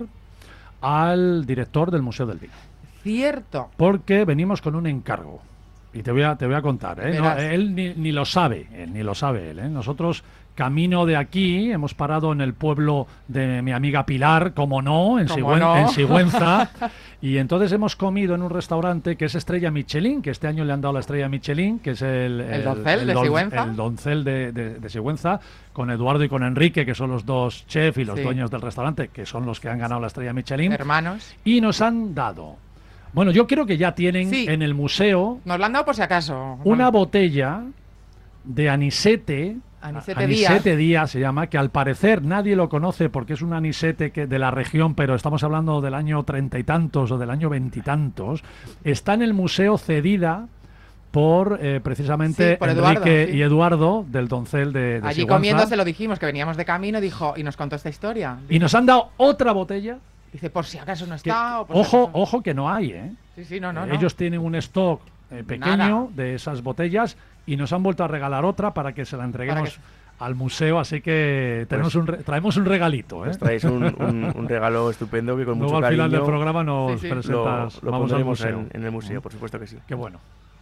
al director del Museo del Vino. Cierto. Porque venimos con un encargo. Y te voy a, te voy a contar, ¿eh? No, él ni, ni lo sabe, él ni lo sabe él, ¿eh? Nosotros, camino de aquí, hemos parado en el pueblo de mi amiga Pilar, como no, en, Sigüen, no? en Sigüenza, y entonces hemos comido en un restaurante que es Estrella Michelin, que este año le han dado la Estrella Michelin, que es el... El, el doncel el, de don, Sigüenza. El doncel de, de, de Sigüenza, con Eduardo y con Enrique, que son los dos chefs y los sí. dueños del restaurante, que son los que han ganado la Estrella Michelin. Hermanos. Y nos han dado... Bueno, yo creo que ya tienen sí. en el museo... Nos lo han dado por si acaso. Una botella de anisete... Anisete, anisete Díaz. Díaz se llama, que al parecer nadie lo conoce porque es un anisete que de la región, pero estamos hablando del año treinta y tantos o del año veintitantos. Está en el museo cedida por eh, precisamente sí, por Enrique Eduardo, sí. y Eduardo del doncel de, de Allí Sigüenza. Comiendo se lo dijimos, que veníamos de camino, dijo y nos contó esta historia. Y nos han dado otra botella. Dice, por si acaso no está. Que, o por ojo, si acaso... ojo que no hay, ¿eh? Sí, sí, no, no, eh, no. Ellos tienen un stock eh, pequeño Nada. de esas botellas y nos han vuelto a regalar otra para que se la entreguemos que... al museo, así que tenemos pues, un re... traemos un regalito, ¿eh? Pues traéis un, un, un regalo estupendo que con Luego mucho al final cariño... del programa nos sí, sí. presentas, lo, lo vamos al museo. En, en el museo, por supuesto que sí. Qué bueno.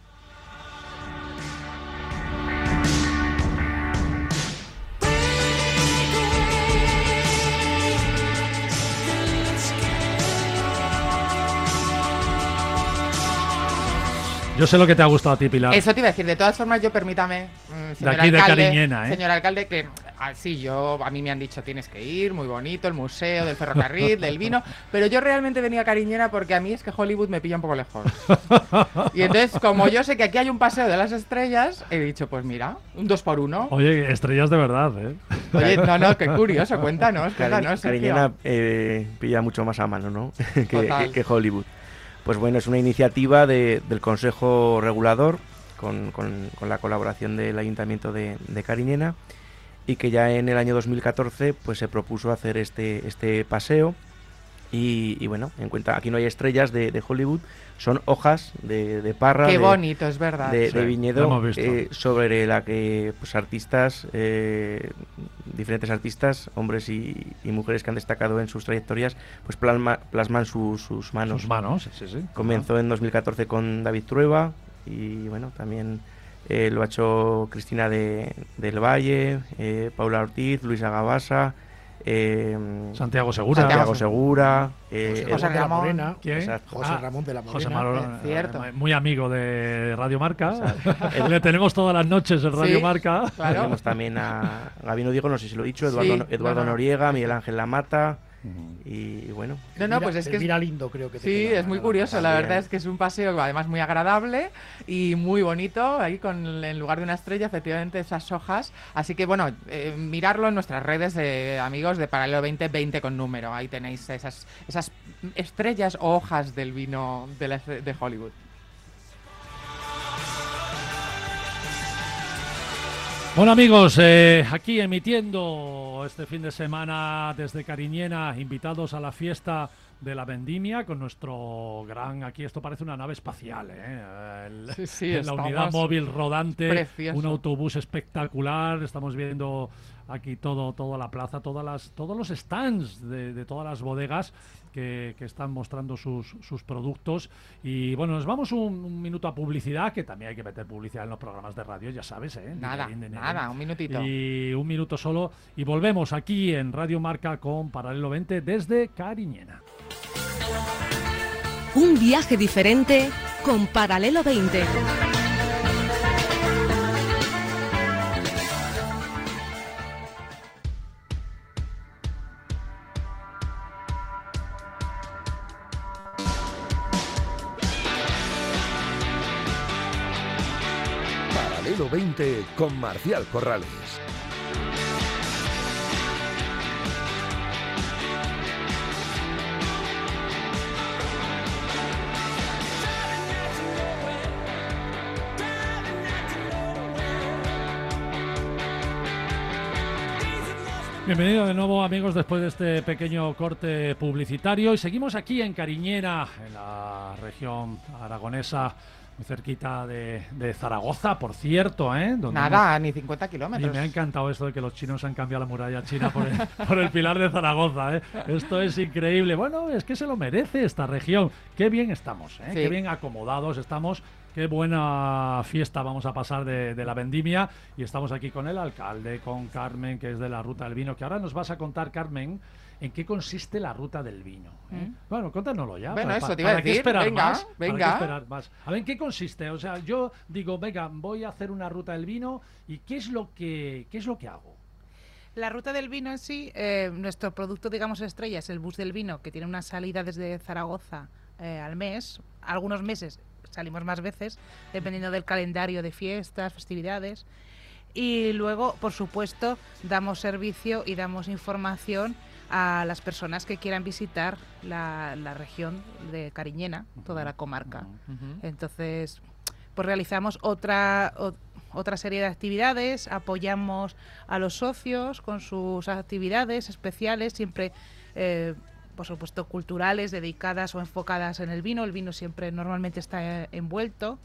Yo sé lo que te ha gustado a ti, Pilar. Eso te iba a decir. De todas formas, yo permítame, señor de aquí alcalde, de Cariñena, ¿eh? señor alcalde, que ah, sí, yo a mí me han dicho tienes que ir, muy bonito, el museo del ferrocarril, del vino, pero yo realmente venía a Cariñena porque a mí es que Hollywood me pilla un poco lejos. Y entonces, como yo sé que aquí hay un paseo de las estrellas, he dicho, pues mira, un dos por uno. Oye, estrellas de verdad, ¿eh? Oye, no, no, qué curioso, cuéntanos, cuéntanos. Cariñena eh, pilla mucho más a mano, ¿no? que, que, que Hollywood. Pues bueno, es una iniciativa de, del Consejo Regulador con, con, con la colaboración del Ayuntamiento de, de Cariñena y que ya en el año dos mil catorce pues se propuso hacer este, este paseo Y, y bueno, en cuenta, aquí no hay estrellas de, de Hollywood, son hojas de, de parra. Qué de, bonito, es verdad. De, Sí, de lo viñedo, hemos visto. eh, sobre la que pues artistas, eh, diferentes artistas, hombres y, y mujeres que han destacado en sus trayectorias, pues plasma, plasman su- sus manos. Sus manos, sí, sí. Comenzó en dos mil catorce con David Trueba y bueno, también eh, lo ha hecho Cristina de, del Valle, eh, Paula Ortiz, Luisa Gabasa, eh, Santiago Segura. Santiago Segura, eh, José, José de la Ramón. Morena. ¿Quién? Exacto. José Ah, Ramón de la José Morena. Manuel, Es cierto. eh, muy amigo de Radio Marca. Le tenemos todas las noches en Radio Sí, Marca. Claro. Tenemos también a Gabino Diego, no sé si lo he dicho, Sí, Eduardo, Eduardo no, no. Noriega, Miguel Ángel Lamata y, y bueno. No, no, pues es que es, Mira lindo, creo que te sí, queda, es muy nada curioso. más. La También. verdad es que es un paseo además muy agradable y muy bonito. Ahí con en lugar de una estrella, efectivamente, esas hojas. Así que bueno, eh, mirarlo en nuestras redes de amigos de Paralelo veinte, veinte con número. Ahí tenéis esas, esas estrellas o hojas del vino de, la- de Hollywood. Bueno amigos, eh, aquí emitiendo este fin de semana desde Cariñena, invitados a la fiesta de la vendimia con nuestro gran, aquí esto parece una nave espacial, ¿eh? El- Sí, sí, la estamos unidad móvil rodante, precioso. un autobús espectacular, estamos viendo aquí todo, toda la plaza, todas las, todos los stands de, de todas las bodegas que, que están mostrando sus, sus productos. Y bueno, nos vamos un, un minuto a publicidad, que también hay que meter publicidad en los programas de radio, ya sabes, ¿eh? Nada, Ni- ni- ni- nada, un minutito. Y un minuto solo y volvemos aquí en Radio Marca con Paralelo veinte desde Cariñena. Un viaje diferente con Paralelo veinte. Paralelo veinte con Marcial Corrales. Bienvenido de nuevo amigos después de este pequeño corte publicitario y seguimos aquí en Cariñena, en la región aragonesa, muy cerquita de, de Zaragoza, por cierto, ¿eh? Donde Nada, ni cincuenta hemos- Y kilómetros. me ha encantado esto de que los chinos han cambiado la muralla china por el, por el Pilar de Zaragoza, ¿eh? Esto es increíble. Bueno, es que se lo merece esta región. Qué bien estamos, ¿eh? Sí. Qué bien acomodados estamos. Qué buena fiesta vamos a pasar de, de la vendimia. Y estamos aquí con el alcalde, con Carmen, que es de la Ruta del Vino, que ahora nos vas a contar, Carmen, en qué consiste la Ruta del Vino. ¿eh? Mm. Bueno, cuéntanoslo ya. Bueno, para, eso para- te iba a ¿para qué decir. esperar Venga, más? ¿Para qué venga. esperar más? A ver, ¿en qué consiste? O sea, yo digo, venga, voy a hacer una Ruta del Vino y ¿qué es lo que, qué es lo que hago? La ruta del vino en sí, eh, nuestro producto, digamos, estrella es el bus del vino, que tiene una salida desde Zaragoza eh, al mes. Algunos meses salimos más veces, dependiendo del calendario de fiestas, festividades. Y luego, por supuesto, damos servicio y damos información a las personas que quieran visitar la, la región de Cariñena, toda la comarca. Ujú. Entonces, pues realizamos otra, o- otra serie de actividades, apoyamos a los socios con sus actividades especiales, siempre, eh, por supuesto, culturales, dedicadas o enfocadas en el vino. El vino siempre normalmente está eh, envuelto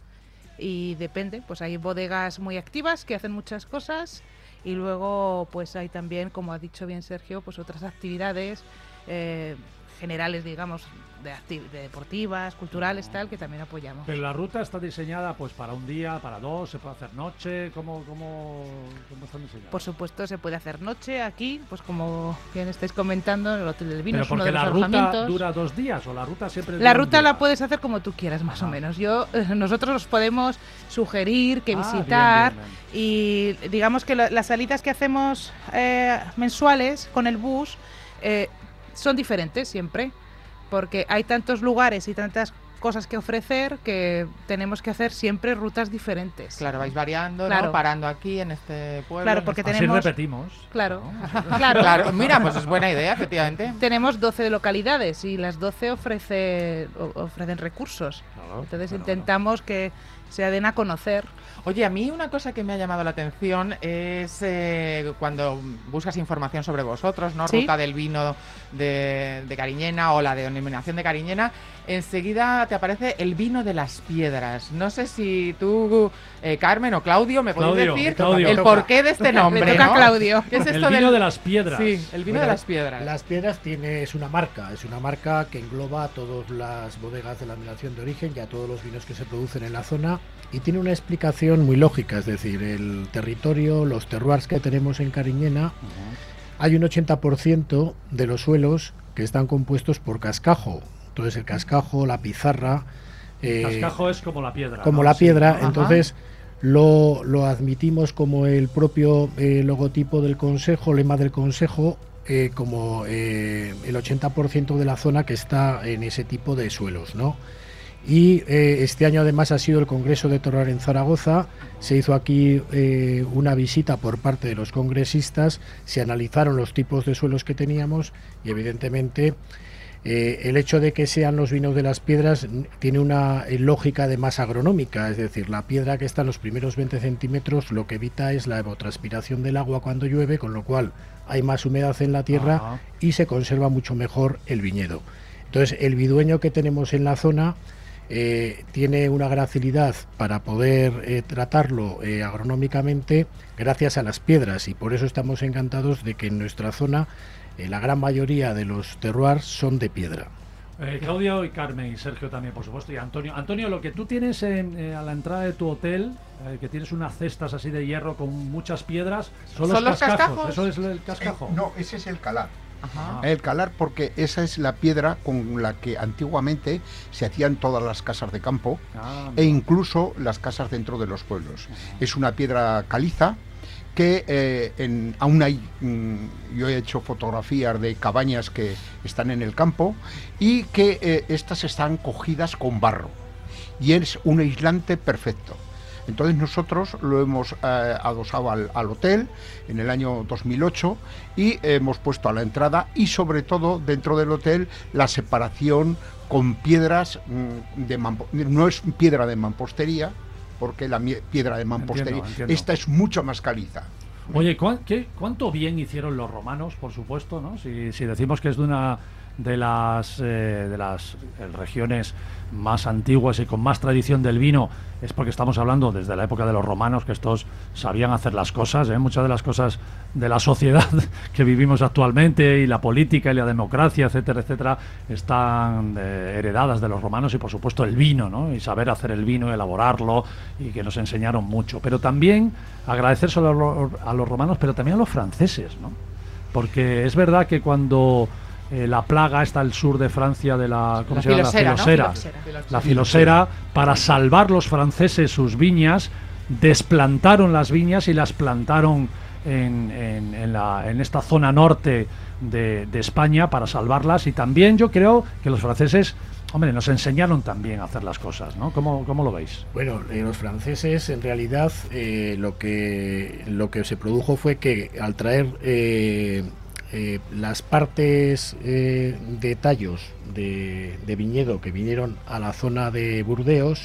y depende, pues hay bodegas muy activas que hacen muchas cosas y luego pues hay también, como ha dicho bien Sergio, pues otras actividades eh, generales, digamos, de, acti- de deportivas, culturales, tal, que también apoyamos. Pero la ruta está diseñada pues para un día, para dos, se puede hacer noche, ¿cómo, cómo, cómo están diseñadas? Por supuesto, se puede hacer noche aquí, pues como bien estáis comentando, el Hotel del Vino Pero es uno porque de los la ruta alojamientos. dura dos días o la ruta siempre La dura un ruta la día? puedes hacer como tú quieras, más o Ajá. menos. Yo, eh, nosotros os podemos sugerir que Ah, bien, visitar bien, bien. y digamos que la- las salidas que hacemos eh, mensuales con el bus eh, son diferentes siempre, porque hay tantos lugares y tantas cosas que ofrecer que tenemos que hacer siempre rutas diferentes. Claro, vais variando, Claro. ¿no? Parando aquí en este pueblo. Claro, en porque este- Así tenemos- repetimos. Claro, ¿no? claro. Claro, mira, pues es buena idea, efectivamente. Tenemos doce localidades y las doce ofrece, o- ofrecen recursos. Claro, Entonces claro, intentamos que se den a conocer. Oye, a mí una cosa que me ha llamado la atención es eh, cuando buscas información sobre vosotros, ¿no? ¿Sí? Ruta del vino de, de Cariñena o la denominación de Cariñena, enseguida te aparece el vino de las piedras. No sé si tú, eh, Carmen o Claudio, me podéis Claudio, decir Claudio. el porqué de este nombre, Le toca ¿no? a Claudio. ¿Qué es El esto vino del- de las piedras. Sí, el vino Bueno, de las piedras. Las Piedras tiene, es una marca, es una marca que engloba a todas las bodegas de la denominación de origen y a todos los vinos que se producen en la zona, y tiene una explicación muy lógica, es decir, el territorio, los terroirs que tenemos en Cariñena, hay un ochenta por ciento de los suelos que están compuestos por cascajo. Entonces el cascajo, la pizarra... eh, Cascajo es como la piedra. como ¿no? la Sí. piedra, Ajá. entonces lo, lo admitimos como el propio eh, logotipo del Consejo, lema del Consejo, eh, como eh, el ochenta por ciento de la zona que está en ese tipo de suelos, ¿no? Y eh, este año además ha sido el Congreso de Terroir en Zaragoza, se hizo aquí eh, una visita por parte de los congresistas, se analizaron los tipos de suelos que teníamos y evidentemente eh, el hecho de que sean los vinos de las piedras n- tiene una eh, lógica de más agronómica, es decir, la piedra que está en los primeros veinte centímetros lo que evita es la evapotranspiración del agua cuando llueve, con lo cual hay más humedad en la tierra Ajá. y se conserva mucho mejor el viñedo. Entonces el vidueño que tenemos en la zona eh, tiene una gracilidad para poder eh, tratarlo eh, agronómicamente gracias a las piedras, y por eso estamos encantados de que en nuestra zona eh, la gran mayoría de los terroirs son de piedra. Eh, Claudio y Carmen y Sergio también, por supuesto, y Antonio. Antonio, lo que tú tienes en, eh, a la entrada de tu hotel, eh, que tienes unas cestas así de hierro con muchas piedras, son, ¿Son los cascajos. cascajos? Eso es el cascajo. Eh, no, ese es el calar. Ajá. El calar, porque esa es la piedra con la que antiguamente se hacían todas las casas de campo Ah, e incluso las casas dentro de los pueblos. Es una piedra caliza que eh, en, aún hay, mm, yo he hecho fotografías de cabañas que están en el campo y que eh, estas están cogidas con barro y es un aislante perfecto. Entonces nosotros lo hemos eh, adosado al, al hotel en el año dos mil ocho y hemos puesto a la entrada y sobre todo dentro del hotel la separación con piedras mm, de mampo- no es piedra de mampostería, porque la mie- piedra de mampostería, Entiendo, entiendo. esta es mucho más caliza. Oye, ¿cuán- qué- ¿cuánto bien hicieron los romanos, por supuesto, ¿no? Si, si decimos que es de una de las eh, de las eh, regiones más antiguas y con más tradición del vino, es porque estamos hablando desde la época de los romanos, que estos sabían hacer las cosas, ¿eh? Muchas de las cosas de la sociedad que vivimos actualmente y la política y la democracia, etcétera, etcétera, están eh, heredadas de los romanos, y por supuesto el vino, ¿no? Y saber hacer el vino, elaborarlo, y que nos enseñaron mucho. Pero también agradecer solo a los, a los romanos, pero también a los franceses, ¿no? Porque es verdad que cuando eh, la plaga está al sur de Francia de la, ¿cómo La se llama? filosera, La ¿no? filosera. Filosera. La filosera, para salvar los franceses sus viñas, desplantaron las viñas y las plantaron en, en, en, la, en esta zona norte de, de España para salvarlas. Y también yo creo que los franceses, hombre, nos enseñaron también a hacer las cosas, ¿no? ¿Cómo, cómo lo veis? Bueno, eh, los franceses en realidad eh, lo que lo que se produjo fue que al traer eh, eh, las partes eh, de tallos de, de viñedo que vinieron a la zona de Burdeos,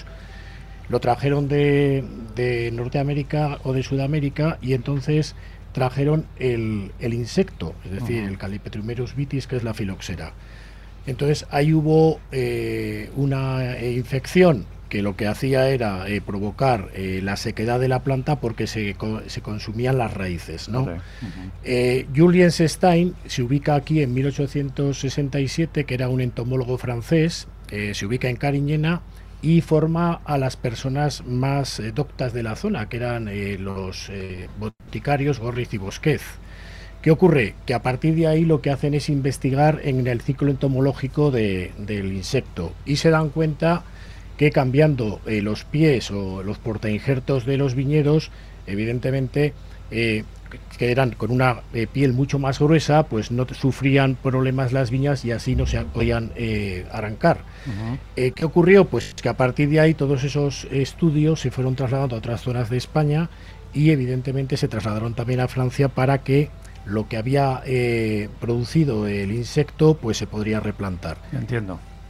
lo trajeron de, de Norteamérica o de Sudamérica, y entonces trajeron el, el insecto, es decir, Ajá. el Calipetromerus vitis, que es la filoxera. Entonces ahí hubo eh, una eh, infección que lo que hacía era eh, provocar eh, la sequedad de la planta porque se, co- se consumían las raíces, ¿no? Ok. Ujú. Eh, Julien Stein se ubica aquí en mil ochocientos sesenta y siete, que era un entomólogo francés, eh, se ubica en Cariñena y forma a las personas más eh, doctas de la zona, que eran eh, los eh, boticarios Gorriz y Bosquez. ¿Qué ocurre? Que a partir de ahí lo que hacen es investigar en el ciclo entomológico de- del insecto, y se dan cuenta que cambiando eh, los pies o los portainjertos de los viñedos, evidentemente eh, que eran con una eh, piel mucho más gruesa, pues no sufrían problemas las viñas y así no se podían eh, arrancar. Ujú. Eh, ¿Qué ocurrió? Pues que a partir de ahí todos esos estudios se fueron trasladando a otras zonas de España, y evidentemente se trasladaron también a Francia para que lo que había eh, producido el insecto pues se podría replantar. Entiendo.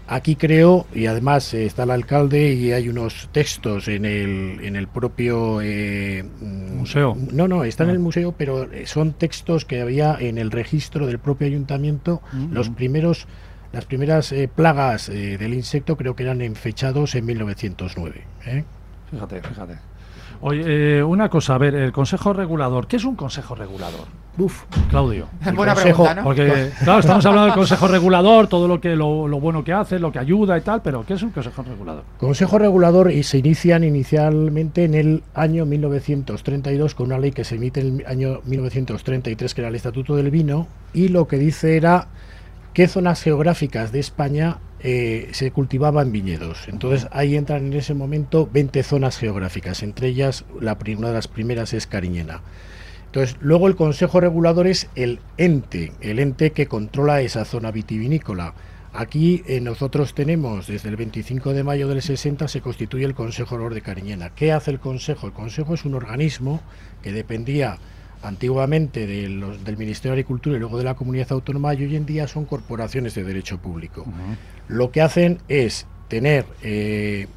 Aquí creo, y además eh, está el alcalde y hay unos textos en el, en el propio eh, museo. No, no, está en el museo, pero son textos que había en el registro del propio ayuntamiento. Mm-hmm. Los primeros, las primeras eh, plagas eh, del insecto creo que eran fechados en mil novecientos nueve. ¿eh? Fíjate, fíjate. Oye, eh, una cosa, a ver, el Consejo Regulador, ¿qué es un Consejo Regulador? Uf, Claudio. Buena consejo, pregunta, ¿no? Porque, claro, estamos hablando del Consejo Regulador, todo lo que lo, lo bueno que hace, lo que ayuda y tal, pero ¿qué es un Consejo Regulador? Consejo Regulador y se inician inicialmente en el año mil novecientos treinta y dos con una ley que se emite en el año mil novecientos treinta y tres, que era el Estatuto del Vino, y lo que dice era qué zonas geográficas de España eh, se cultivaban viñedos. Entonces ahí entran en ese momento veinte zonas geográficas, entre ellas la, una de las primeras es Cariñena. Entonces, luego el Consejo Regulador es el ente, el ente que controla esa zona vitivinícola. Aquí eh, nosotros tenemos, desde el veinticinco de mayo del sesenta, se constituye el Consejo Regulador de Cariñena. ¿Qué hace el Consejo? El Consejo es un organismo que dependía antiguamente de los, del Ministerio de Agricultura y luego de la Comunidad Autónoma, y hoy en día son corporaciones de derecho público. Uh-huh. Lo que hacen es tener eh,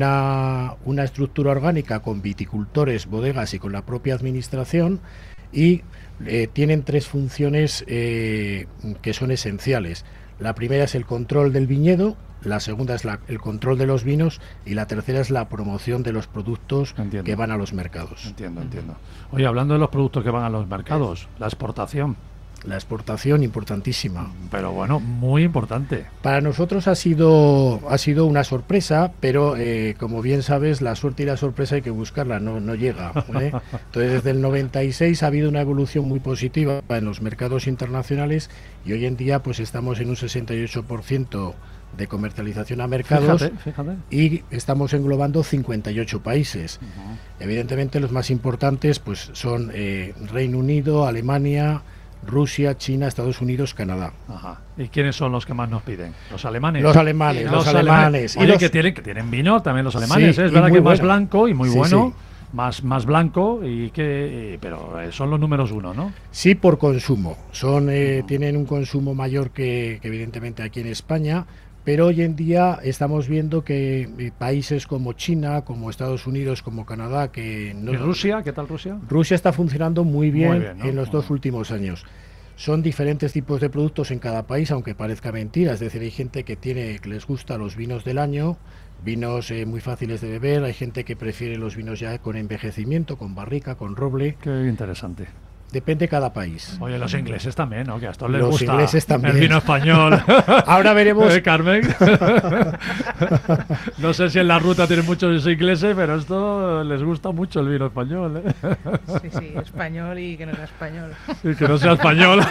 una, una estructura orgánica con viticultores, bodegas y con la propia administración, y eh, tienen tres funciones eh, que son esenciales. La primera es el control del viñedo, la segunda es la, el control de los vinos, y la tercera es la promoción de los productos entiendo. que van a los mercados. Entiendo, entiendo. Oye, hablando de los productos que van a los mercados, la exportación. La exportación importantísima. Pero bueno, muy importante. Para nosotros ha sido ha sido una sorpresa, pero eh, como bien sabes, la suerte y la sorpresa hay que buscarla, no, no llega. ¿eh? Entonces, desde el noventa y seis ha habido una evolución muy positiva en los mercados internacionales, y hoy en día pues estamos en un sesenta y ocho por ciento de comercialización a mercados. Fíjate, fíjate. Y estamos englobando cincuenta y ocho países. Uh-huh. Evidentemente los más importantes pues son eh, Reino Unido, Alemania, Rusia, China, Estados Unidos, Canadá. Ajá. ¿Y quiénes son los que más nos piden? ¿Los alemanes? Los alemanes, sí, los, los alemanes. alemanes. Y Oye, los... que tienen, que tienen vino también los alemanes, sí, ¿eh? Es verdad que bueno. más blanco y muy sí, bueno, sí. Más, más blanco, y que, y, pero son los números uno, ¿no? Sí, por consumo. Son eh, uh-huh. Tienen un consumo mayor que, que evidentemente aquí en España, pero hoy en día estamos viendo que eh, países como China, como Estados Unidos, como Canadá, que no... ¿Y Rusia? ¿Qué tal Rusia? Rusia está funcionando muy bien, muy bien, ¿no? En los dos uh-huh. últimos años. Son diferentes tipos de productos en cada país, aunque parezca mentira. Es decir, hay gente que tiene que les gusta los vinos del año, vinos eh, muy fáciles de beber. Hay gente que prefiere los vinos ya con envejecimiento, con barrica, con roble. Qué interesante. Depende de cada país. Oye, los ingleses también, ¿no? Que a estos les los gusta ingleses también. El vino español. Ahora veremos. ¿Eh, Carmen? No sé si en la ruta tienen muchos ingleses, pero esto les gusta mucho el vino español, ¿eh? Sí, sí, español y que no sea español. Y que no sea español.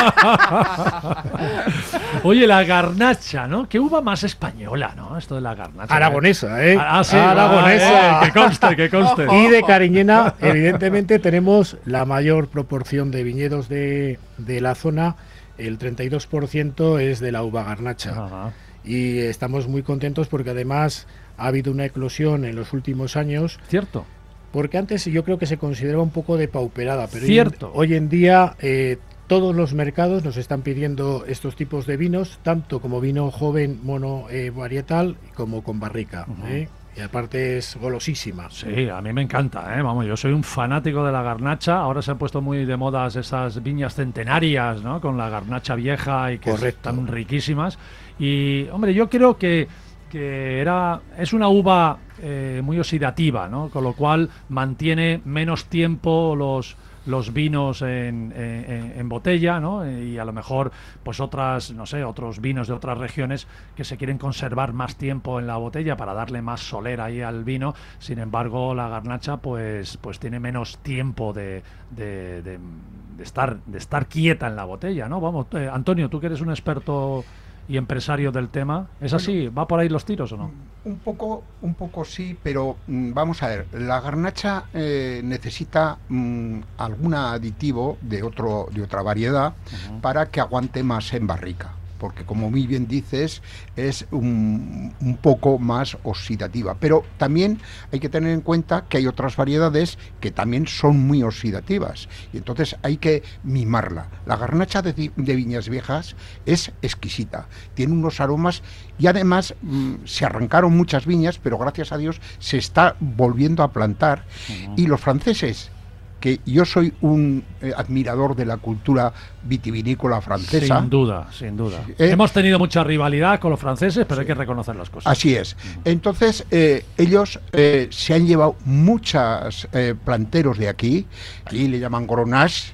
Oye, la garnacha, ¿no? Qué uva más española, ¿no? Esto de la garnacha. Aragonesa, ¿eh? Ah, sí, Aragonesa. Ah, eh, que conste, que conste. Y de Cariñena, evidentemente, tenemos la mayor proporción proporción de viñedos de, de la zona. El treinta y dos por ciento es de la uva garnacha. Ajá. Y estamos muy contentos porque además ha habido una eclosión en los últimos años. Cierto. Porque antes yo creo que se consideraba un poco depauperada, pero Cierto. Hoy, hoy en día eh, todos los mercados nos están pidiendo estos tipos de vinos, tanto como vino joven mono eh, varietal como con barrica. Uh-huh. ¿eh? Y aparte es golosísima. Sí, a mí me encanta, ¿eh? Vamos, yo soy un fanático de la garnacha. Ahora se han puesto muy de moda esas viñas centenarias, ¿no? Con la garnacha vieja y que Correcto. Están riquísimas. Y, hombre, yo creo que, que era es una uva eh, muy oxidativa, ¿no? Con lo cual mantiene menos tiempo los... los vinos en, en, en botella, ¿no? Y a lo mejor pues otras, no sé, otros vinos de otras regiones que se quieren conservar más tiempo en la botella para darle más solera ahí al vino. Sin embargo, la garnacha pues pues tiene menos tiempo de, de, de, de estar de estar quieta en la botella, ¿no? Vamos, eh, Antonio, tú que eres un experto y empresario del tema, ¿es así? ¿Va por ahí los tiros o no? Un poco, un poco sí, pero mm, vamos a ver, la garnacha eh, necesita mm, algún aditivo de otro, de otra variedad uh-huh. para que aguante más en barrica. porque como muy bien dices, es un, un poco más oxidativa. Pero también hay que tener en cuenta que hay otras variedades que también son muy oxidativas, y entonces hay que mimarla. La garnacha de, de Viñas Viejas es exquisita, tiene unos aromas, y además mmm, se arrancaron muchas viñas, pero gracias a Dios se está volviendo a plantar. Uh-huh. Y los franceses, que yo soy un eh, admirador de la cultura vitivinícola francesa. Sin duda, sin duda. Eh, Hemos tenido mucha rivalidad con los franceses, pero sí, hay que reconocer las cosas. Así es. Entonces, eh, ellos eh, se han llevado muchos eh, planteros de aquí, aquí le llaman Grenache,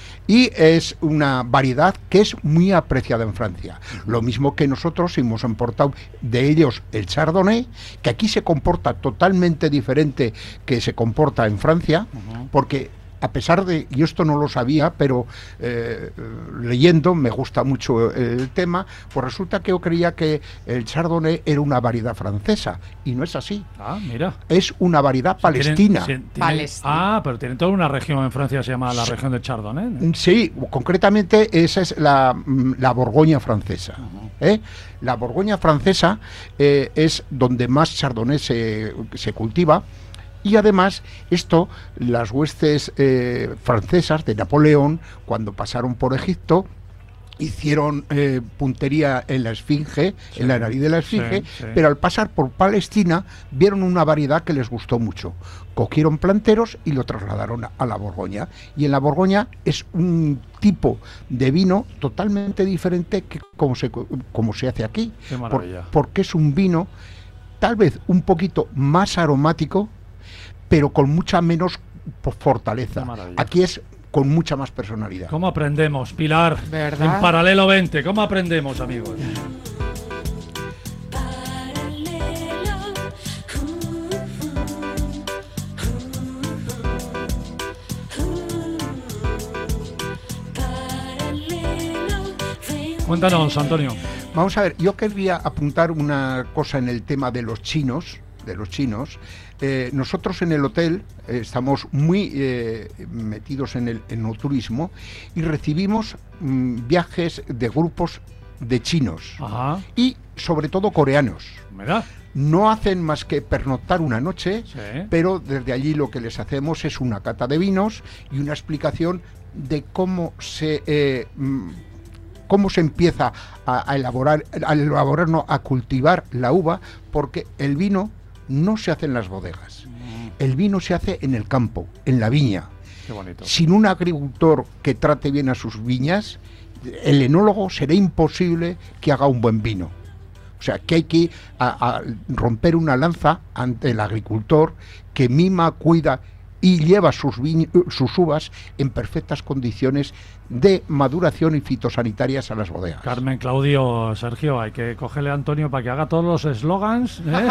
y es una variedad que es muy apreciada en Francia. Lo mismo que nosotros hemos importado de ellos el Chardonnay, que aquí se comporta totalmente diferente que se comporta en Francia, uh-huh. porque a pesar de, y esto no lo sabía, pero eh, leyendo, me gusta mucho el tema, pues resulta que yo creía que el Chardonnay era una variedad francesa, y no es así. Ah, mira. Es una variedad o sea, palestina. ¿tienen, tienen, Palestina. Ah, pero tienen toda una región en Francia que se llama la sí. región de Chardonnay, ¿no? Sí, concretamente esa es la, la Borgoña francesa. Uh-huh. ¿eh? La Borgoña francesa eh, es donde más Chardonnay se, se cultiva. Y además, esto, las huestes eh, francesas de Napoleón, cuando pasaron por Egipto, hicieron eh, puntería en la Esfinge, sí, en la nariz de la Esfinge, sí, sí. pero al pasar por Palestina, vieron una variedad que les gustó mucho. Cogieron planteros y lo trasladaron a, a la Borgoña. Y en la Borgoña es un tipo de vino totalmente diferente que como se, como se hace aquí. Qué maravilla. Por, porque es un vino tal vez un poquito más aromático, pero con mucha menos fortaleza. Aquí es con mucha más personalidad. ¿Cómo aprendemos, Pilar? ¿Verdad? En Paralelo veinte, ¿cómo aprendemos, amigos? Cuéntanos, Antonio. Vamos a ver, yo quería apuntar una cosa en el tema de los chinos, de los chinos. Eh, nosotros en el hotel eh, estamos muy eh, metidos en el enoturismo y recibimos mm, viajes de grupos de chinos. Ajá. Y sobre todo coreanos. ¿Verdad? No hacen más que pernoctar una noche, sí. pero desde allí lo que les hacemos es una cata de vinos y una explicación de cómo se eh, cómo se empieza a, a elaborar, a elaborar, no, a cultivar la uva, porque el vino no se hace en las bodegas. El vino se hace en el campo, en la viña. Qué bonito. Sin un agricultor que trate bien a sus viñas, el enólogo será imposible que haga un buen vino. O sea, que hay que a, a romper una lanza ante el agricultor que mima, cuida y lleva sus, sus uvas en perfectas condiciones de maduración y fitosanitarias a las bodegas. Carmen, Claudio, Sergio, hay que cogerle a Antonio para que haga todos los eslogans ¿eh?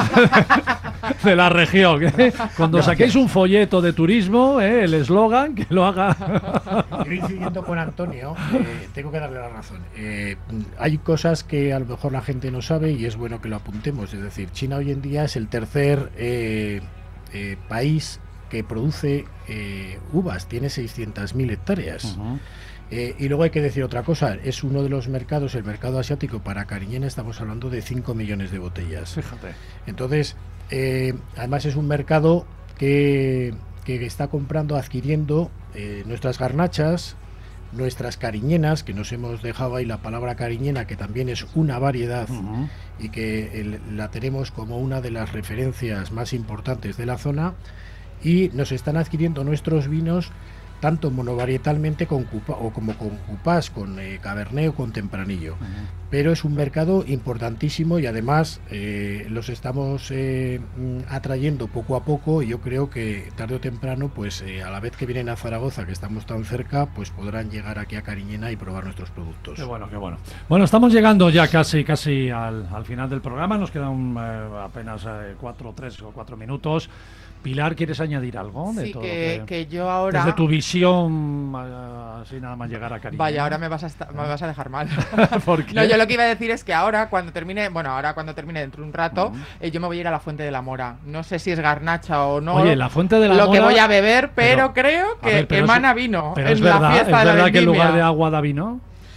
de la región. ¿eh? Cuando saquéis un folleto de turismo, ¿eh? el eslogan, que lo haga. Coincidiendo con Antonio, eh, tengo que darle la razón. Eh, hay cosas que a lo mejor la gente no sabe y es bueno que lo apuntemos. Es decir, China hoy en día es el tercer eh, eh, país que produce eh, uvas, tiene seiscientas mil hectáreas. Uh-huh. Eh, y luego hay que decir otra cosa, es uno de los mercados, el mercado asiático para Cariñena, estamos hablando de cinco millones de botellas. Fíjate. Entonces, eh, además es un mercado que, que está comprando, adquiriendo eh, nuestras garnachas, nuestras cariñenas, que nos hemos dejado ahí la palabra cariñena, que también es una variedad uh-huh. y que el, la tenemos como una de las referencias más importantes de la zona, y nos están adquiriendo nuestros vinos tanto monovarietalmente con cupa, o como con cupás, con eh, cabernet o con tempranillo. Uh-huh. Pero es un mercado importantísimo y además eh, los estamos eh, atrayendo poco a poco, y yo creo que tarde o temprano, pues eh, a la vez que vienen a Zaragoza, que estamos tan cerca, pues podrán llegar aquí a Cariñena y probar nuestros productos. Qué bueno, qué bueno. Bueno, estamos llegando ya casi casi al, al final del programa, nos quedan eh, apenas eh, cuatro, tres o cuatro minutos. Pilar, ¿quieres añadir algo? De sí, todo que, que, que yo ahora... Desde tu visión, así nada más llegar a Cariñena. Vaya, ahora me vas a, esta- me vas a dejar mal. ¿Por qué? No, yo lo que iba a decir es que ahora, cuando termine, bueno, ahora cuando termine dentro de un rato, Uh-huh. eh, yo me voy a ir a la Fuente de la Mora. No sé si es garnacha o no. Oye, la Fuente de la lo Mora... que voy a beber, pero, pero- creo a que ver, pero emana es- vino Pero en es la verdad, fiesta ¿es de la verdad que en lugar vendimia. de agua da vino?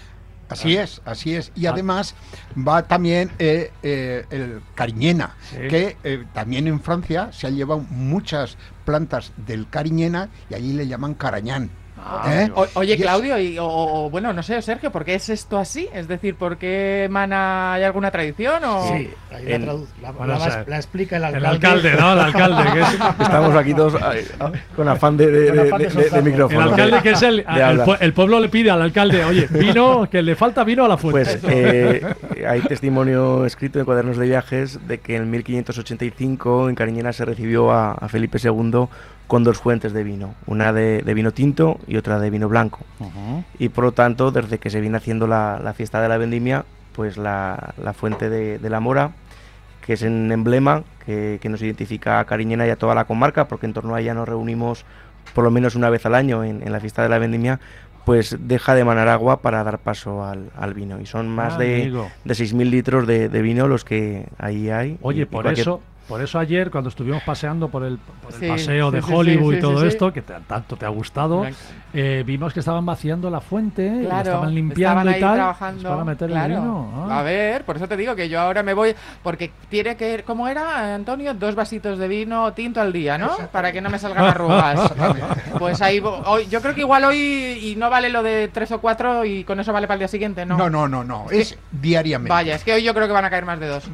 Así es, así es. Y además va también eh, eh, el Cariñena, sí. que eh, también en Francia se han llevado muchas plantas del Cariñena y allí le llaman carañán. Ah, ¿Eh? o, oye, Claudio, y, o, o bueno, no sé, Sergio, ¿por qué es esto así? Es decir, ¿por qué emana hay alguna tradición? O... Sí, la, en, la, la, bueno, la, o sea, la explica el alcalde. El alcalde, ¿no? El alcalde. Que es... Estamos aquí todos ay, con afán de, de, de, de, de, de micrófono. El alcalde, que es el, el, el pueblo le pide al alcalde, oye, vino, que le falta vino a la fuente. Pues eh, hay testimonio escrito en cuadernos de viajes de que en mil quinientos ochenta y cinco en Cariñena se recibió a, a Felipe segundo con dos fuentes de vino, una de, de vino tinto y otra de vino blanco. Uh-huh. Y por lo tanto, desde que se viene haciendo la, la fiesta de la vendimia, pues la, la fuente de, de la Mora, que es un emblema que, que nos identifica a Cariñena y a toda la comarca, porque en torno a ella nos reunimos por lo menos una vez al año en, en la fiesta de la vendimia, pues deja de emanar agua para dar paso al, al vino. Y son más ah, de, de seis mil litros de, de vino los que ahí hay. Oye, y, por y cualquier... eso... Por eso ayer, cuando estuvimos paseando por el, por el sí, paseo sí, de sí, Hollywood sí, y todo sí, sí. esto, que te, tanto te ha gustado, eh, vimos que estaban vaciando la fuente, claro, y la estaban limpiando estaban y tal, trabajando, para meter claro. el vino. Ah. A ver, por eso te digo que yo ahora me voy, porque tiene que, ¿cómo era, Antonio? Dos vasitos de vino tinto al día, ¿no? Para que no me salgan arrugas. Pues ahí, hoy, yo creo que igual hoy, y no vale lo de tres o cuatro, y con eso vale para el día siguiente, ¿no? No, no, no, no, es, es diariamente. Vaya, es que hoy yo creo que van a caer más de dos.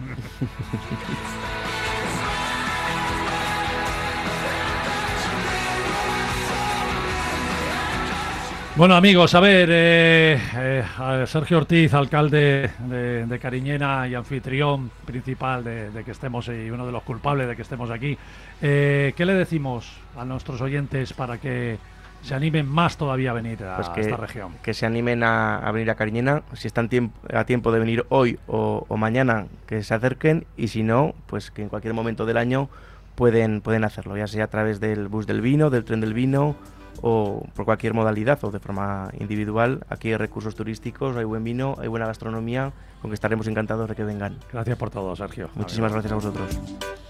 Bueno, amigos, a ver, eh, eh, a Sergio Ortiz, alcalde de, de Cariñena y anfitrión principal de, de que estemos y uno de los culpables de que estemos aquí, eh, ¿qué le decimos a nuestros oyentes para que se animen más todavía a venir a pues que, esta región? Que se animen a, a venir a Cariñena, si están tiemp- a tiempo de venir hoy o, o mañana, que se acerquen, y si no, pues que en cualquier momento del año pueden, pueden hacerlo, ya sea a través del bus del vino, del tren del vino, o por cualquier modalidad o de forma individual. Aquí hay recursos turísticos, hay buen vino, hay buena gastronomía, con que estaremos encantados de que vengan. Gracias por todo, Sergio. Muchísimas gracias a vosotros.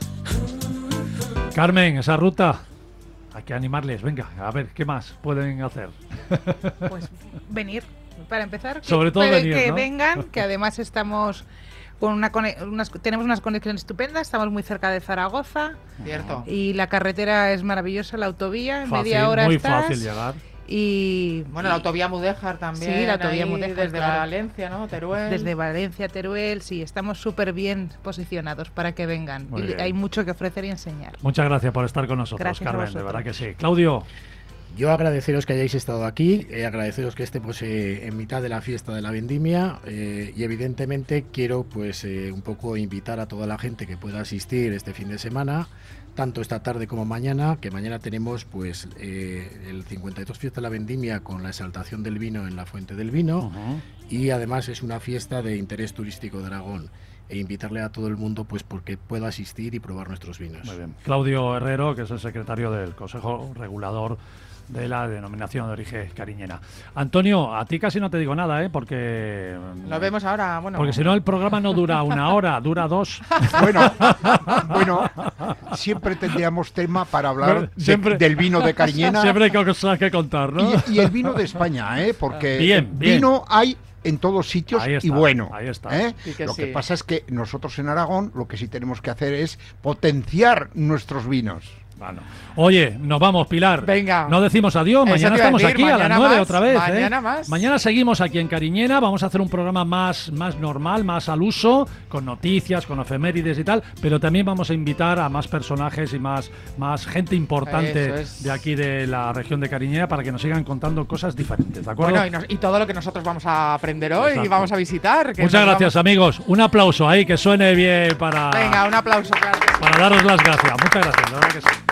Carmen, esa ruta, hay que animarles. Venga, a ver, ¿qué más pueden hacer? Pues venir, para empezar. Que, Sobre todo venir, que ¿no? vengan, que además estamos... Con una, unas, tenemos unas conexiones estupendas, estamos muy cerca de Zaragoza. Cierto. Y la carretera es maravillosa, la autovía, en fácil, media hora muy estás. fácil llegar. Y bueno, la autovía Mudéjar también. Sí, la autovía ahí, Mudéjar, desde claro. Valencia, ¿no? Teruel. Desde Valencia, Teruel, sí, estamos súper bien posicionados para que vengan. Muy y bien. Hay mucho que ofrecer y enseñar. Muchas gracias por estar con nosotros, Gracias a Carmen, de vosotros. verdad que sí. Claudio. Yo agradeceros que hayáis estado aquí, eh, agradeceros que estemos eh, en mitad de la fiesta de la vendimia eh, y evidentemente quiero pues eh, un poco invitar a toda la gente que pueda asistir este fin de semana, tanto esta tarde como mañana, que mañana tenemos pues eh, el cincuenta y dos fiesta de la vendimia con la exaltación del vino en la Fuente del Vino. Uh-huh. Y además es una fiesta de interés turístico de Aragón. E invitarle a todo el mundo pues porque pueda asistir y probar nuestros vinos. Muy bien. Claudio Herrero, que es el secretario del Consejo Regulador de la denominación de origen cariñena. Antonio, a ti casi no te digo nada, ¿eh? Porque... Lo vemos ahora, bueno... Porque si no el programa no dura una hora, dura dos. Bueno, bueno, siempre tendríamos tema para hablar siempre, de, del vino de Cariñena. Siempre hay cosas que contar, ¿no? Y, y el vino de España, ¿eh? Porque bien, bien. vino hay en todos sitios está, y bueno. Ahí está. ¿eh? Sí que lo sí. que pasa es que nosotros en Aragón lo que sí tenemos que hacer es potenciar nuestros vinos. Bueno. Oye, nos vamos, Pilar. Venga. No decimos adiós. Eso Mañana te iba a estamos decir, aquí a las mañana nueve más, otra vez. mañana ¿eh? más. Mañana seguimos aquí en Cariñena. Vamos a hacer un programa más, más normal, más al uso, con noticias, con efemérides y tal. Pero también vamos a invitar a más personajes y más, más gente importante es. de aquí de la región de Cariñena para que nos sigan contando cosas diferentes. ¿De acuerdo? Bueno, y, nos, y todo lo que nosotros vamos a aprender hoy Exacto. y vamos a visitar. Que Muchas nos gracias, vamos... amigos. Un aplauso ahí, que suene bien para, Venga, un aplauso. Claro que sí. para daros las gracias. Muchas gracias, la verdad que sí.